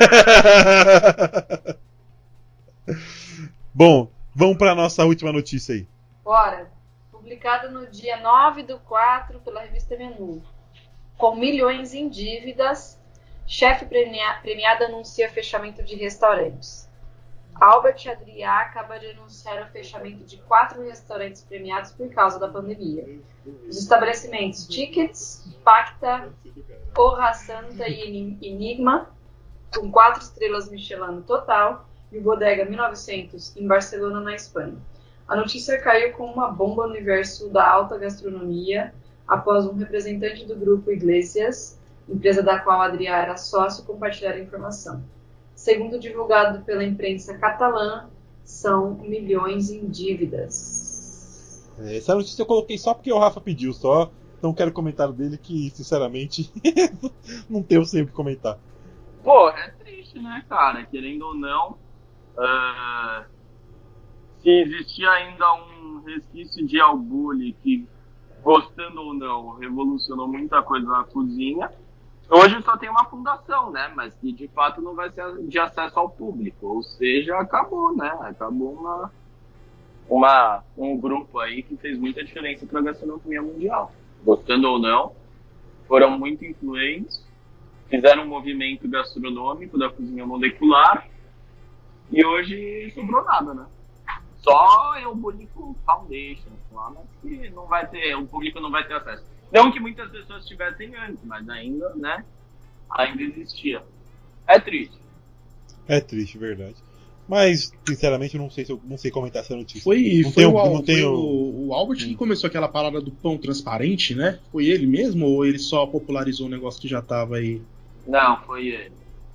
Bom, vamos pra nossa última notícia aí. Bora. Publicado no dia nove do quatro pela revista Menu. Com milhões em dívidas, chefe premia- premiado anuncia fechamento de restaurantes. Albert Adrià acaba de anunciar o fechamento de quatro restaurantes premiados por causa da pandemia. Os estabelecimentos Tickets, Pacta, Porra Santa e Enim- Enigma, com quatro estrelas Michelin no total, e o Bodega mil e novecentos em Barcelona, na Espanha. A notícia caiu como uma bomba no universo da alta gastronomia após um representante do grupo Iglesias, empresa da qual Adrià era sócio, compartilhar a informação. Segundo divulgado pela imprensa catalã, são milhões em dívidas. Essa notícia eu coloquei só porque o Rafa pediu, só. Não quero comentário dele que, sinceramente, não tenho sempre o que comentar. Pô, é triste, né, cara? Querendo ou não, ah, se existia ainda um resquício de Albuli que, gostando ou não, revolucionou muita coisa na cozinha, hoje só tem uma fundação, né? Mas que de fato não vai ser de acesso ao público. Ou seja, acabou, né? Acabou uma, uma, um grupo aí que fez muita diferença para a gastronomia mundial. Gostando ou não, foram muito influentes, fizeram um movimento gastronômico da cozinha molecular e hoje sobrou nada, né? Só é o Bolico Foundation lá, mas que não vai ter, o público não vai ter acesso. Não que muitas pessoas tivessem antes, mas ainda, né? Ainda existia. É triste. É triste, verdade. Mas, sinceramente, eu não sei se eu não sei comentar essa notícia. Foi, Não foi, tenho- o, Al- não tenho- foi o, o Albert que começou aquela parada do pão transparente, né? Foi ele mesmo ou ele só popularizou um negócio que já tava aí? Não, foi ele.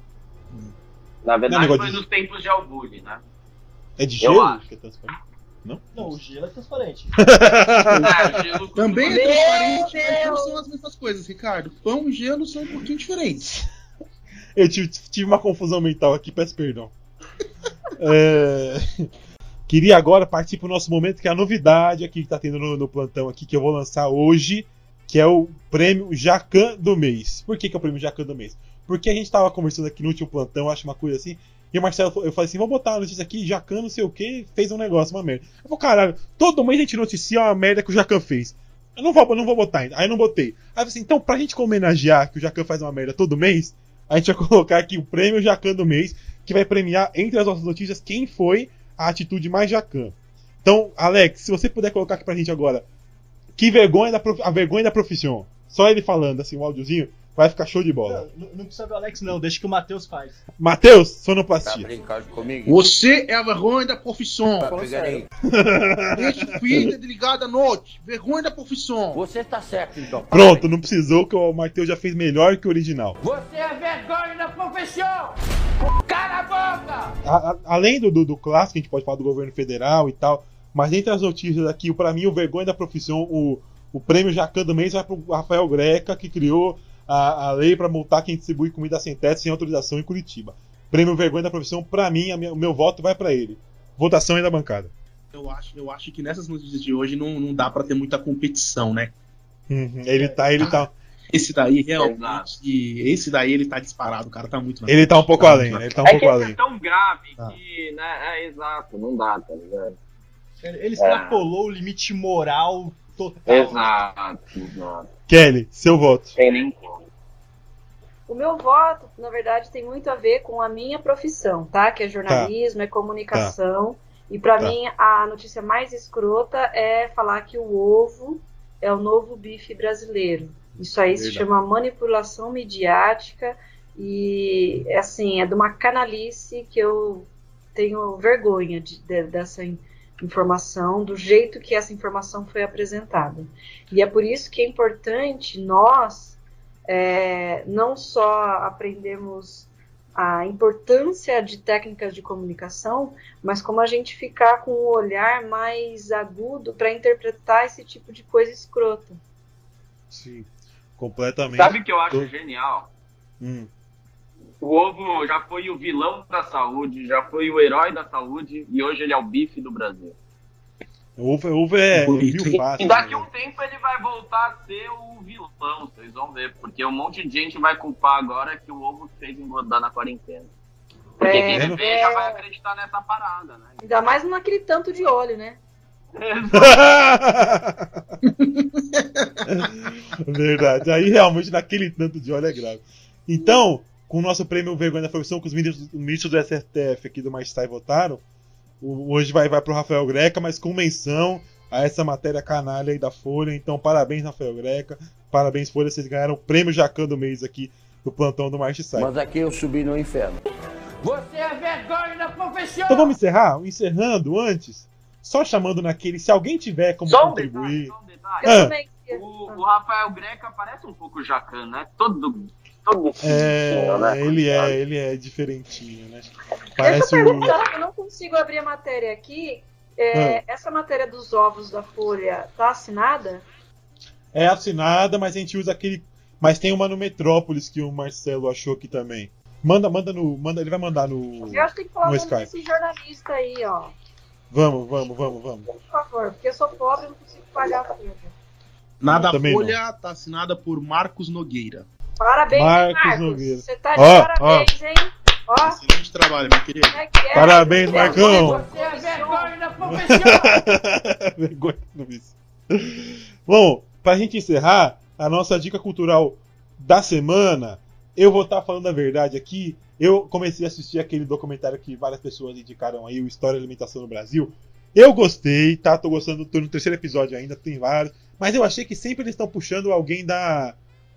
Na Não é verdade, negócio foi de- nos tempos de Albuli, né? É de Eu gelo? acho. Que é transparente? Não, o gelo é transparente. É, gelo com- Também é Meu transparente, mas não Deus! são as mesmas coisas, Ricardo. Pão e gelo são um pouquinho diferentes. Eu tive, tive uma confusão mental aqui, peço perdão. É, Queria agora partir para o nosso momento, que é a novidade aqui que está tendo no, no plantão aqui, que eu vou lançar hoje, que é o prêmio Jacan do mês. Por que, que é o prêmio Jacan do mês? Porque a gente estava conversando aqui no último plantão, acho uma coisa assim, e o Marcelo, eu falei assim, vamos botar uma notícia aqui, Jacan não sei o que, fez um negócio, uma merda. Eu falei, caralho, todo mês a gente noticia uma merda que o Jacan fez. Eu não vou, eu não vou botar ainda. Aí eu não botei. Aí eu falei assim, então pra gente homenagear que o Jacan faz uma merda todo mês, a gente vai colocar aqui o prêmio Jacan do mês, que vai premiar, entre as nossas notícias, quem foi a atitude mais Jacan. Então, Alex, se você puder colocar aqui pra gente agora, que vergonha da prof... a vergonha da profissão. Só ele falando, assim, um áudiozinho, vai ficar show de bola. Não, não precisa ver o Alex, não, deixa que o Matheus faz. Matheus, Tá sonoplastia. brincando comigo? Você é a vergonha da profissão. Tá pegando aí? Deixa o filho desligado à noite. Vergonha da profissão. Você tá certo, então. Pronto, não precisou, que o Matheus já fez melhor que o original. Você é vergonha da profissão! Cala a boca! A, a, além do, do, do clássico, a gente pode falar do governo federal e tal, mas entre as notícias aqui, pra mim, o vergonha da profissão, o, o prêmio Jacan do mês vai pro Rafael Greca, que criou a, a lei pra multar quem distribui comida sem teto sem autorização em Curitiba. Prêmio vergonha da profissão, pra mim, a minha, o meu voto vai pra ele. Votação aí da bancada. Eu acho, eu acho que nessas notícias de hoje não, não dá pra ter muita competição, né? Uhum, ele tá, ele tá. Esse daí, realmente, esse daí ele tá disparado, o cara tá muito... Ele tá um pouco tá além, né? Ele tá um é pouco que além. é tão grave Ah. que, né, é exato, não dá, tá ligado? Ele extrapolou o limite moral total. Exato, exato. Kelly, seu voto. Tem nem como. O meu voto, na verdade, tem muito a ver com a minha profissão, tá? Que é jornalismo, é comunicação. E pra Tá. mim, a notícia mais escrota é falar que o ovo é o novo bife brasileiro. Isso aí se Verdade. chama manipulação midiática e, assim, é de uma canalice que eu tenho vergonha de, de- dessa in- informação, do jeito que essa informação foi apresentada. E é por isso que é importante nós é, não só aprendermos a importância de técnicas de comunicação, mas como a gente ficar com um olhar mais agudo para interpretar esse tipo de coisa escrota. Sim, completamente. Sabe o que eu acho Tô- genial? Hum. O ovo já foi o vilão da saúde, já foi o herói da saúde e hoje ele é o bife do Brasil. Ovo, ovo é Bonito. mil fácil. E daqui né? a um tempo ele vai voltar a ser o vilão, vocês vão ver, porque um monte de gente vai culpar agora que o ovo fez engordar na quarentena. Porque É, quem vê é. já vai acreditar nessa parada, né? Ainda mais naquele tanto de óleo, né? Verdade. Aí realmente naquele tanto de óleo é grave. Então, com o nosso prêmio Vergonha da Profissão, que os ministros, os ministros do S T F aqui do Magistai votaram, o- hoje vai, vai pro Rafael Greca, mas com menção a essa matéria canalha aí da Folha. Então, parabéns, Rafael Greca. Parabéns, Folha. Vocês ganharam o prêmio Jacan do mês aqui do plantão do Magistai. Mas aqui eu subi no inferno. Você é vergonha da profissão! Então vamos encerrar? Encerrando antes, só chamando naquele, se alguém tiver como Só um contribuir. detalhe, só um detalhe. Eu Ah. também. O, o Rafael Greca parece um pouco o Jacan, né? Todo, todo É, fininho, né? ele é, ele é diferentinho, né? Deixa eu Parece o. perguntar, eu não consigo abrir a matéria aqui. É, Essa matéria dos ovos da Folha tá assinada? É assinada, mas a gente usa aquele. Mas tem uma no Metrópolis que o Marcelo achou aqui também. Manda, manda no. Manda, ele vai mandar no. Eu acho que tem que falar o No nome Skype. desse jornalista aí, ó. Vamos, vamos, vamos, vamos. Por favor, porque eu sou pobre e não consigo pagar a Folha. Na da Também Folha tá assinada por Marcos Nogueira. Parabéns, Marcos Marcos. Nogueira. Você tá de Ó, parabéns, hein? Ó, Excelente trabalho, meu querido. como é que é? Parabéns, Você Marcão. Você é vergonha da profissão! Vergonha do vice. Bom, pra gente encerrar, a nossa dica cultural da semana, eu vou estar falando a verdade aqui. Eu comecei a assistir aquele documentário que várias pessoas indicaram aí, o História da Alimentação no Brasil. Eu gostei, tá? Tô gostando, tô no terceiro episódio ainda, tem vários. Mas eu achei que sempre eles estão puxando alguém da.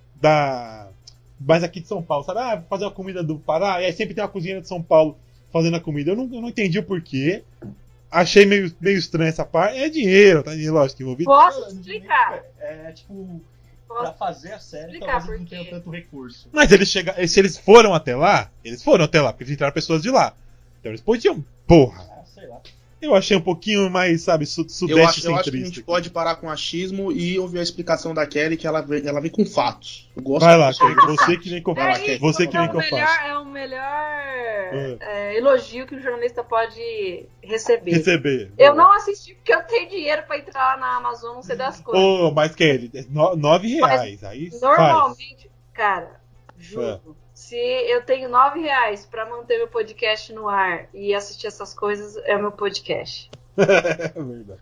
da. mais aqui de São Paulo, sabe? Ah, vou fazer uma comida do Pará, e aí sempre tem uma cozinha de São Paulo fazendo a comida. Eu não, eu não entendi o porquê. Achei meio, meio estranho essa parte. É dinheiro, tá? Lógico, envolvido. Posso te explicar? É tipo, pra Posso fazer a série, explicar talvez eles não por tenham quê? tanto recurso. Mas eles chegaram. Se eles foram até lá, eles foram até lá, porque eles entraram pessoas de lá. Então eles podiam. Porra! Ah, sei lá. Eu achei um pouquinho mais, sabe, su Eu sudeste acho, eu acho que a centrista. gente pode parar com achismo e ouvir a explicação da Kelly, que ela vem, ela vem com fatos. Eu gosto Vai lá, da pessoa Kelly, que você fala. que vem com Vai lá, É Kelly. isso, Você que é vem o com melhor, fácil. é o melhor é, elogio que um jornalista pode receber. Receber. Eu não assisti porque eu tenho dinheiro pra entrar lá na Amazon, não sei das coisas. Ô, mas Kelly, no, nove reais. Aí faz. Normalmente, cara, juro, É. se eu tenho nove reais pra manter meu podcast no ar e assistir essas coisas, é o meu podcast. É verdade.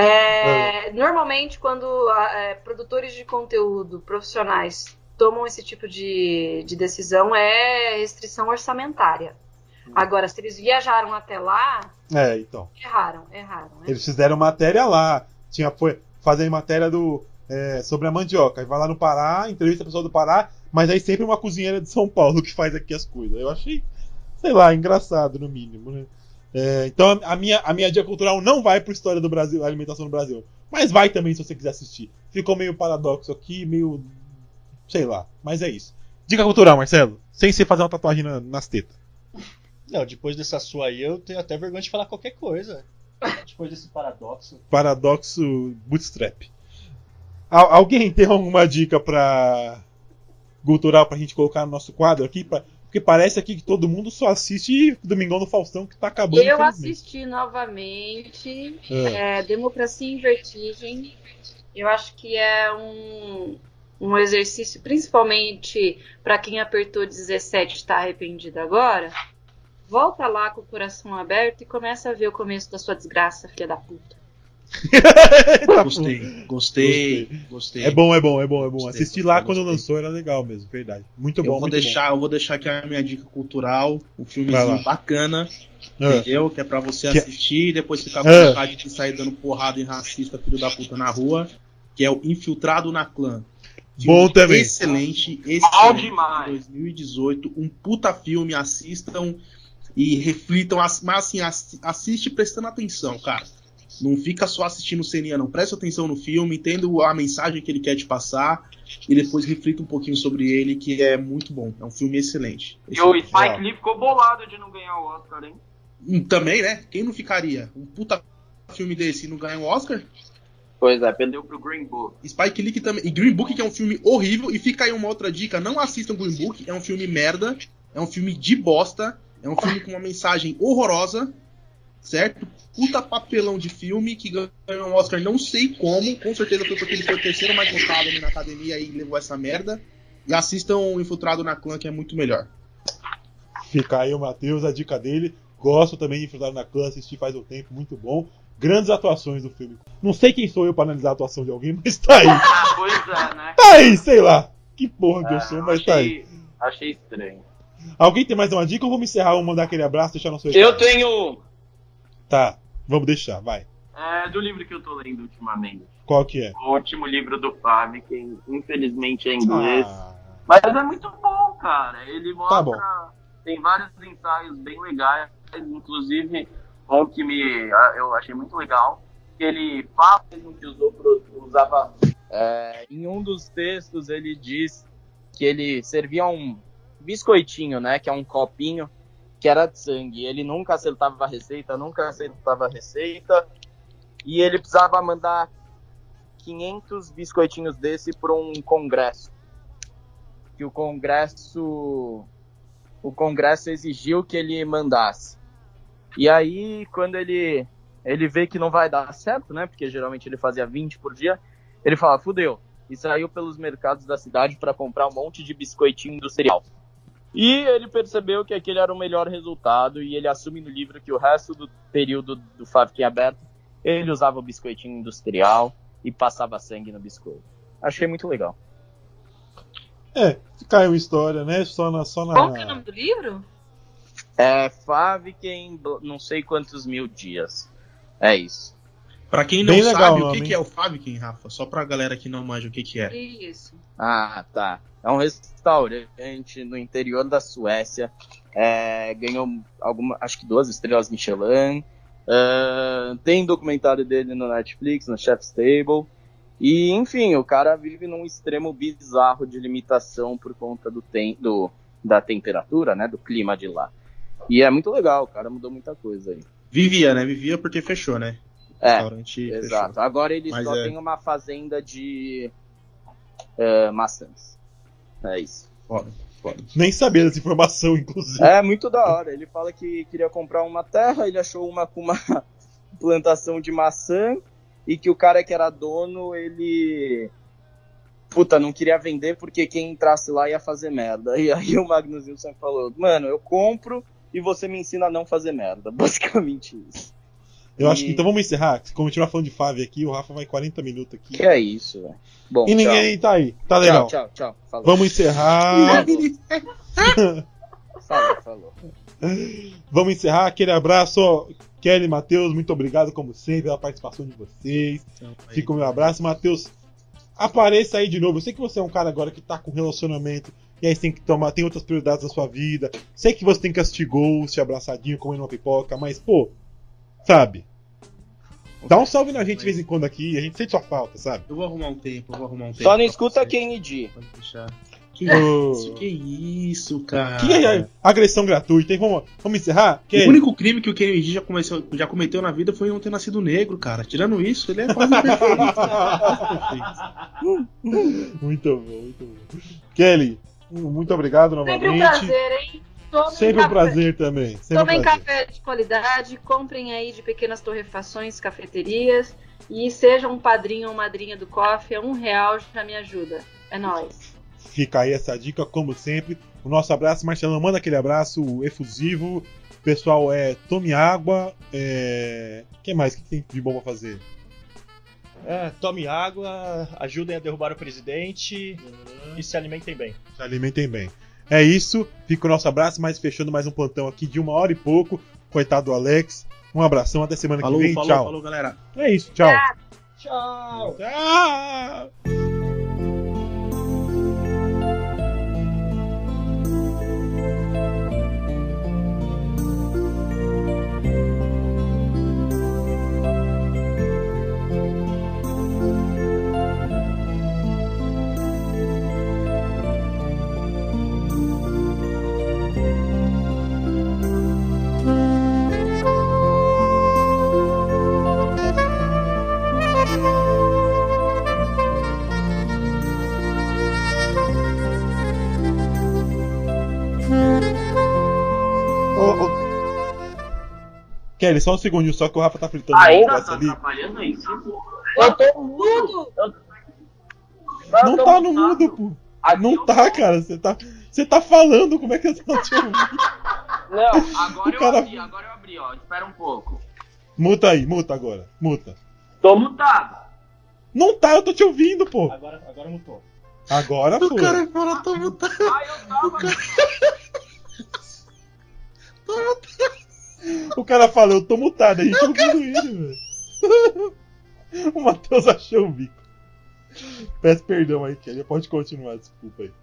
É, normalmente, quando é, produtores de conteúdo profissionais tomam esse tipo de, de decisão, é restrição orçamentária. Agora, se eles viajaram até lá, É, então. erraram, erraram. Né? Eles fizeram matéria lá. Tinha, foi, fazer matéria do, é, sobre a mandioca. Aí vai lá no Pará, entrevista a pessoa do Pará, mas aí sempre uma cozinheira de São Paulo que faz aqui as coisas. Eu achei, sei lá, engraçado no mínimo, né? É, então a minha, a minha dica cultural não vai pro História do Brasil, Alimentação no Brasil. Mas vai também se você quiser assistir. Ficou meio paradoxo aqui, meio. Sei lá. Mas é isso. Dica cultural, Marcelo. Sem você fazer uma tatuagem na- nas tetas. Não, depois dessa sua aí, eu tenho até vergonha de falar qualquer coisa. Depois desse paradoxo. Paradoxo Bootstrap. Al- alguém tem alguma dica pra cultural pra gente colocar no nosso quadro aqui? Pra... Porque parece aqui que todo mundo só assiste Domingão no Faustão, que tá acabando. Eu infelizmente. assisti novamente É. é, Democracia em Vertigem. Eu acho que é um, um exercício, principalmente para quem apertou dezessete e está arrependido agora. Volta lá com o coração aberto e começa a ver o começo da sua desgraça, filha da puta. Tá Gostei, bom. gostei, gostei. É bom, é bom, é bom, é bom. Gostei, Assisti gostei, lá quando gostei. lançou, era legal mesmo, verdade. Muito Eu bom, vou muito deixar, eu vou deixar aqui a minha dica cultural, um Vai filmezinho lá. bacana, bom. É. entendeu? Que é pra você Que- assistir e depois ficar com É. vontade de sair dando porrada em racista, filho da puta, na rua, que é o Infiltrado na Clã. Filme Bom também. Excelente, Bom excelente. demais. dois mil e dezoito, um puta filme, assistam e reflitam, ass- mas assim, ass- assiste prestando atenção, cara. Não fica só assistindo ceninha, não. Presta atenção no filme, entendo a mensagem que ele quer te passar e depois reflita um pouquinho sobre ele, que é muito bom. É um filme excelente. E o Excelente. Spike Lee ficou bolado de não ganhar o Oscar, hein? Hum, Também, né? Quem não ficaria? Um puta filme desse e não ganha um Oscar? Pois é, perdeu pro Green Book. Spike Lee que também. E Green Book, que é um filme horrível. E fica aí uma outra dica: não assistam Green Book. É um filme merda. É um filme de bosta. É um filme com uma mensagem horrorosa. Certo? Puta papelão de filme que ganhou um Oscar, não sei como. Com certeza foi porque ele foi o terceiro mais votado ali na academia e levou essa merda. E assistam o Infiltrado na Clã, que é muito melhor. Fica aí o Matheus, a dica dele. Gosto também de Infiltrado na Clã, assisti faz um tempo, muito bom. Grandes atuações do filme. Não sei quem sou eu pra analisar a atuação de alguém, mas tá aí. Ah, pois é, né? Tá aí, sei lá. Que porra que eu É, sou, eu mas tá aí. achei, achei estranho. Alguém tem mais uma dica ou vamos encerrar? Vamos mandar aquele abraço e deixar nosso Eu tenho. Tá, vamos deixar, vai. É do livro que eu tô lendo ultimamente. Qual que é? O último livro do Fábio, que infelizmente é em inglês. Ah, Mas é muito bom, cara. Ele mostra. Tá bom. Tem vários ensaios bem legais. Inclusive, um que me, eu achei muito legal. Que ele fala mesmo que usou, pro- usava. É, em um dos textos, ele diz que ele servia um biscoitinho, né? Que é um copinho que era de sangue. Ele nunca acertava a receita, nunca acertava a receita. E ele precisava mandar quinhentos biscoitinhos desse para um congresso. Que o congresso o congresso exigiu que ele mandasse. E aí, quando ele ele vê que não vai dar certo, né? Porque geralmente ele fazia vinte por dia, ele fala, fudeu. E saiu pelos mercados da cidade para comprar um monte de biscoitinho industrial. E ele percebeu que aquele era o melhor resultado e ele assume no livro que o resto do período do Fábrica em Aberto ele usava o biscoitinho industrial e passava sangue no biscoito. Achei muito legal. é, caiu história, né? Só na. Só na... Qual que é o nome do livro? É Fábrica em não sei quantos mil dias. É isso. Pra quem não Bem legal sabe o o nome, que, hein? que é o Fábrica, Rafa, só pra galera que não manja o que, que é. Isso. Ah, tá. É um restaurante no interior da Suécia. É, ganhou alguma, acho que duas estrelas Michelin. Uh, tem documentário dele no Netflix, no Chef's Table. E, enfim, o cara vive num extremo bizarro de limitação por conta do, tem, do da temperatura, né? Do clima de lá. E é muito legal, o cara mudou muita coisa aí. Vivia, né? Vivia porque fechou, né? O É, restaurante exato. fechou. Agora ele Mas só é- tem uma fazenda de uh, maçãs. É isso. Foda, foda. Nem sabia dessa informação, inclusive. É muito da hora. Ele fala que queria comprar uma terra, ele achou uma com uma plantação de maçã e que o cara que era dono, ele puta, não queria vender porque quem entrasse lá ia fazer merda. E aí o Magnus Wilson falou, mano, eu compro e você me ensina a não fazer merda. Basicamente isso. Eu acho E- que então vamos encerrar. Se continuar falando de Fábio aqui, o Rafa vai quarenta minutos aqui. Que é isso, velho. Bom, E ninguém tá aí. Tá tchau. legal. Tchau, tchau, tchau. Falou. Vamos encerrar. Falou, falou. Vamos encerrar. Aquele abraço, ó. Kelly, Matheus, muito obrigado, como sempre, pela participação de vocês. Fica o meu abraço. Matheus, apareça aí de novo. Eu sei que você é um cara agora que tá com relacionamento. E aí você tem que tomar, tem outras prioridades na sua vida. Sei que você tem que assistir Ghost, abraçadinho, comendo uma pipoca, mas, pô, sabe? Dá um salve na gente de vez em quando aqui, a gente sente sua falta, sabe? Eu vou arrumar um tempo, eu vou arrumar um tempo. Só não pra escuta você. Kenny G. Pode deixar. Que Ô. isso, que isso, cara. Que é agressão gratuita, hein? Vamos, vamos encerrar? O Kelly? único crime que o Kennedy já, começou, já cometeu na vida foi não ter nascido negro, cara. Tirando isso, ele é quase perfeito. Quase perfeito. Muito bom, muito bom. Kelly, muito obrigado novamente. Sempre um prazer, hein? Tomem Sempre um café. prazer também. Sempre Tomem um prazer. café de qualidade, comprem aí de pequenas torrefações, cafeterias e sejam um padrinho ou madrinha do Coffee. Um real já me ajuda. É nóis. Fica aí essa dica, como sempre. O nosso abraço, Marcelão, manda aquele abraço efusivo. Pessoal, é, tome água. É... O que mais que tem de bom pra fazer? É, tome água, ajudem a derrubar o presidente e se alimentem bem. Se alimentem bem. É isso, fica o nosso abraço, mas fechando mais um plantão aqui de uma hora e pouco. Coitado do Alex. Um abração, até semana Falou, que vem. falou, Tchau. falou, galera. É isso, tchau. Tchau! Tchau. Ô, ô. Kelly, só um segundinho, só que o Rafa tá fritando um Ainda negócio tá ali. atrapalhando isso? Eu tô mudo. Eu... Eu Não tô tá no mutado. mudo, pô. Aqui Não eu tá, tô. cara. Você tá, você tá falando, como é que eu tô te ouvindo? Não, agora O eu cara- abri, agora eu abri, ó. Espera um pouco. Muta aí, muta agora. Muta. Tô mutado. Não tá, eu tô te ouvindo, pô. Agora, agora mutou. Agora O foi. cara fala, tô mutado. Ah, eu tava. O cara fala, eu tô mutado, a gente ouvindo ele, velho. O Matheus achou o bico. Peço perdão aí, Kelly. Pode continuar, desculpa aí.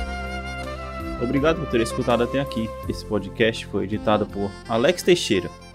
Obrigado por ter escutado até aqui. Esse podcast foi editado por Alex Teixeira.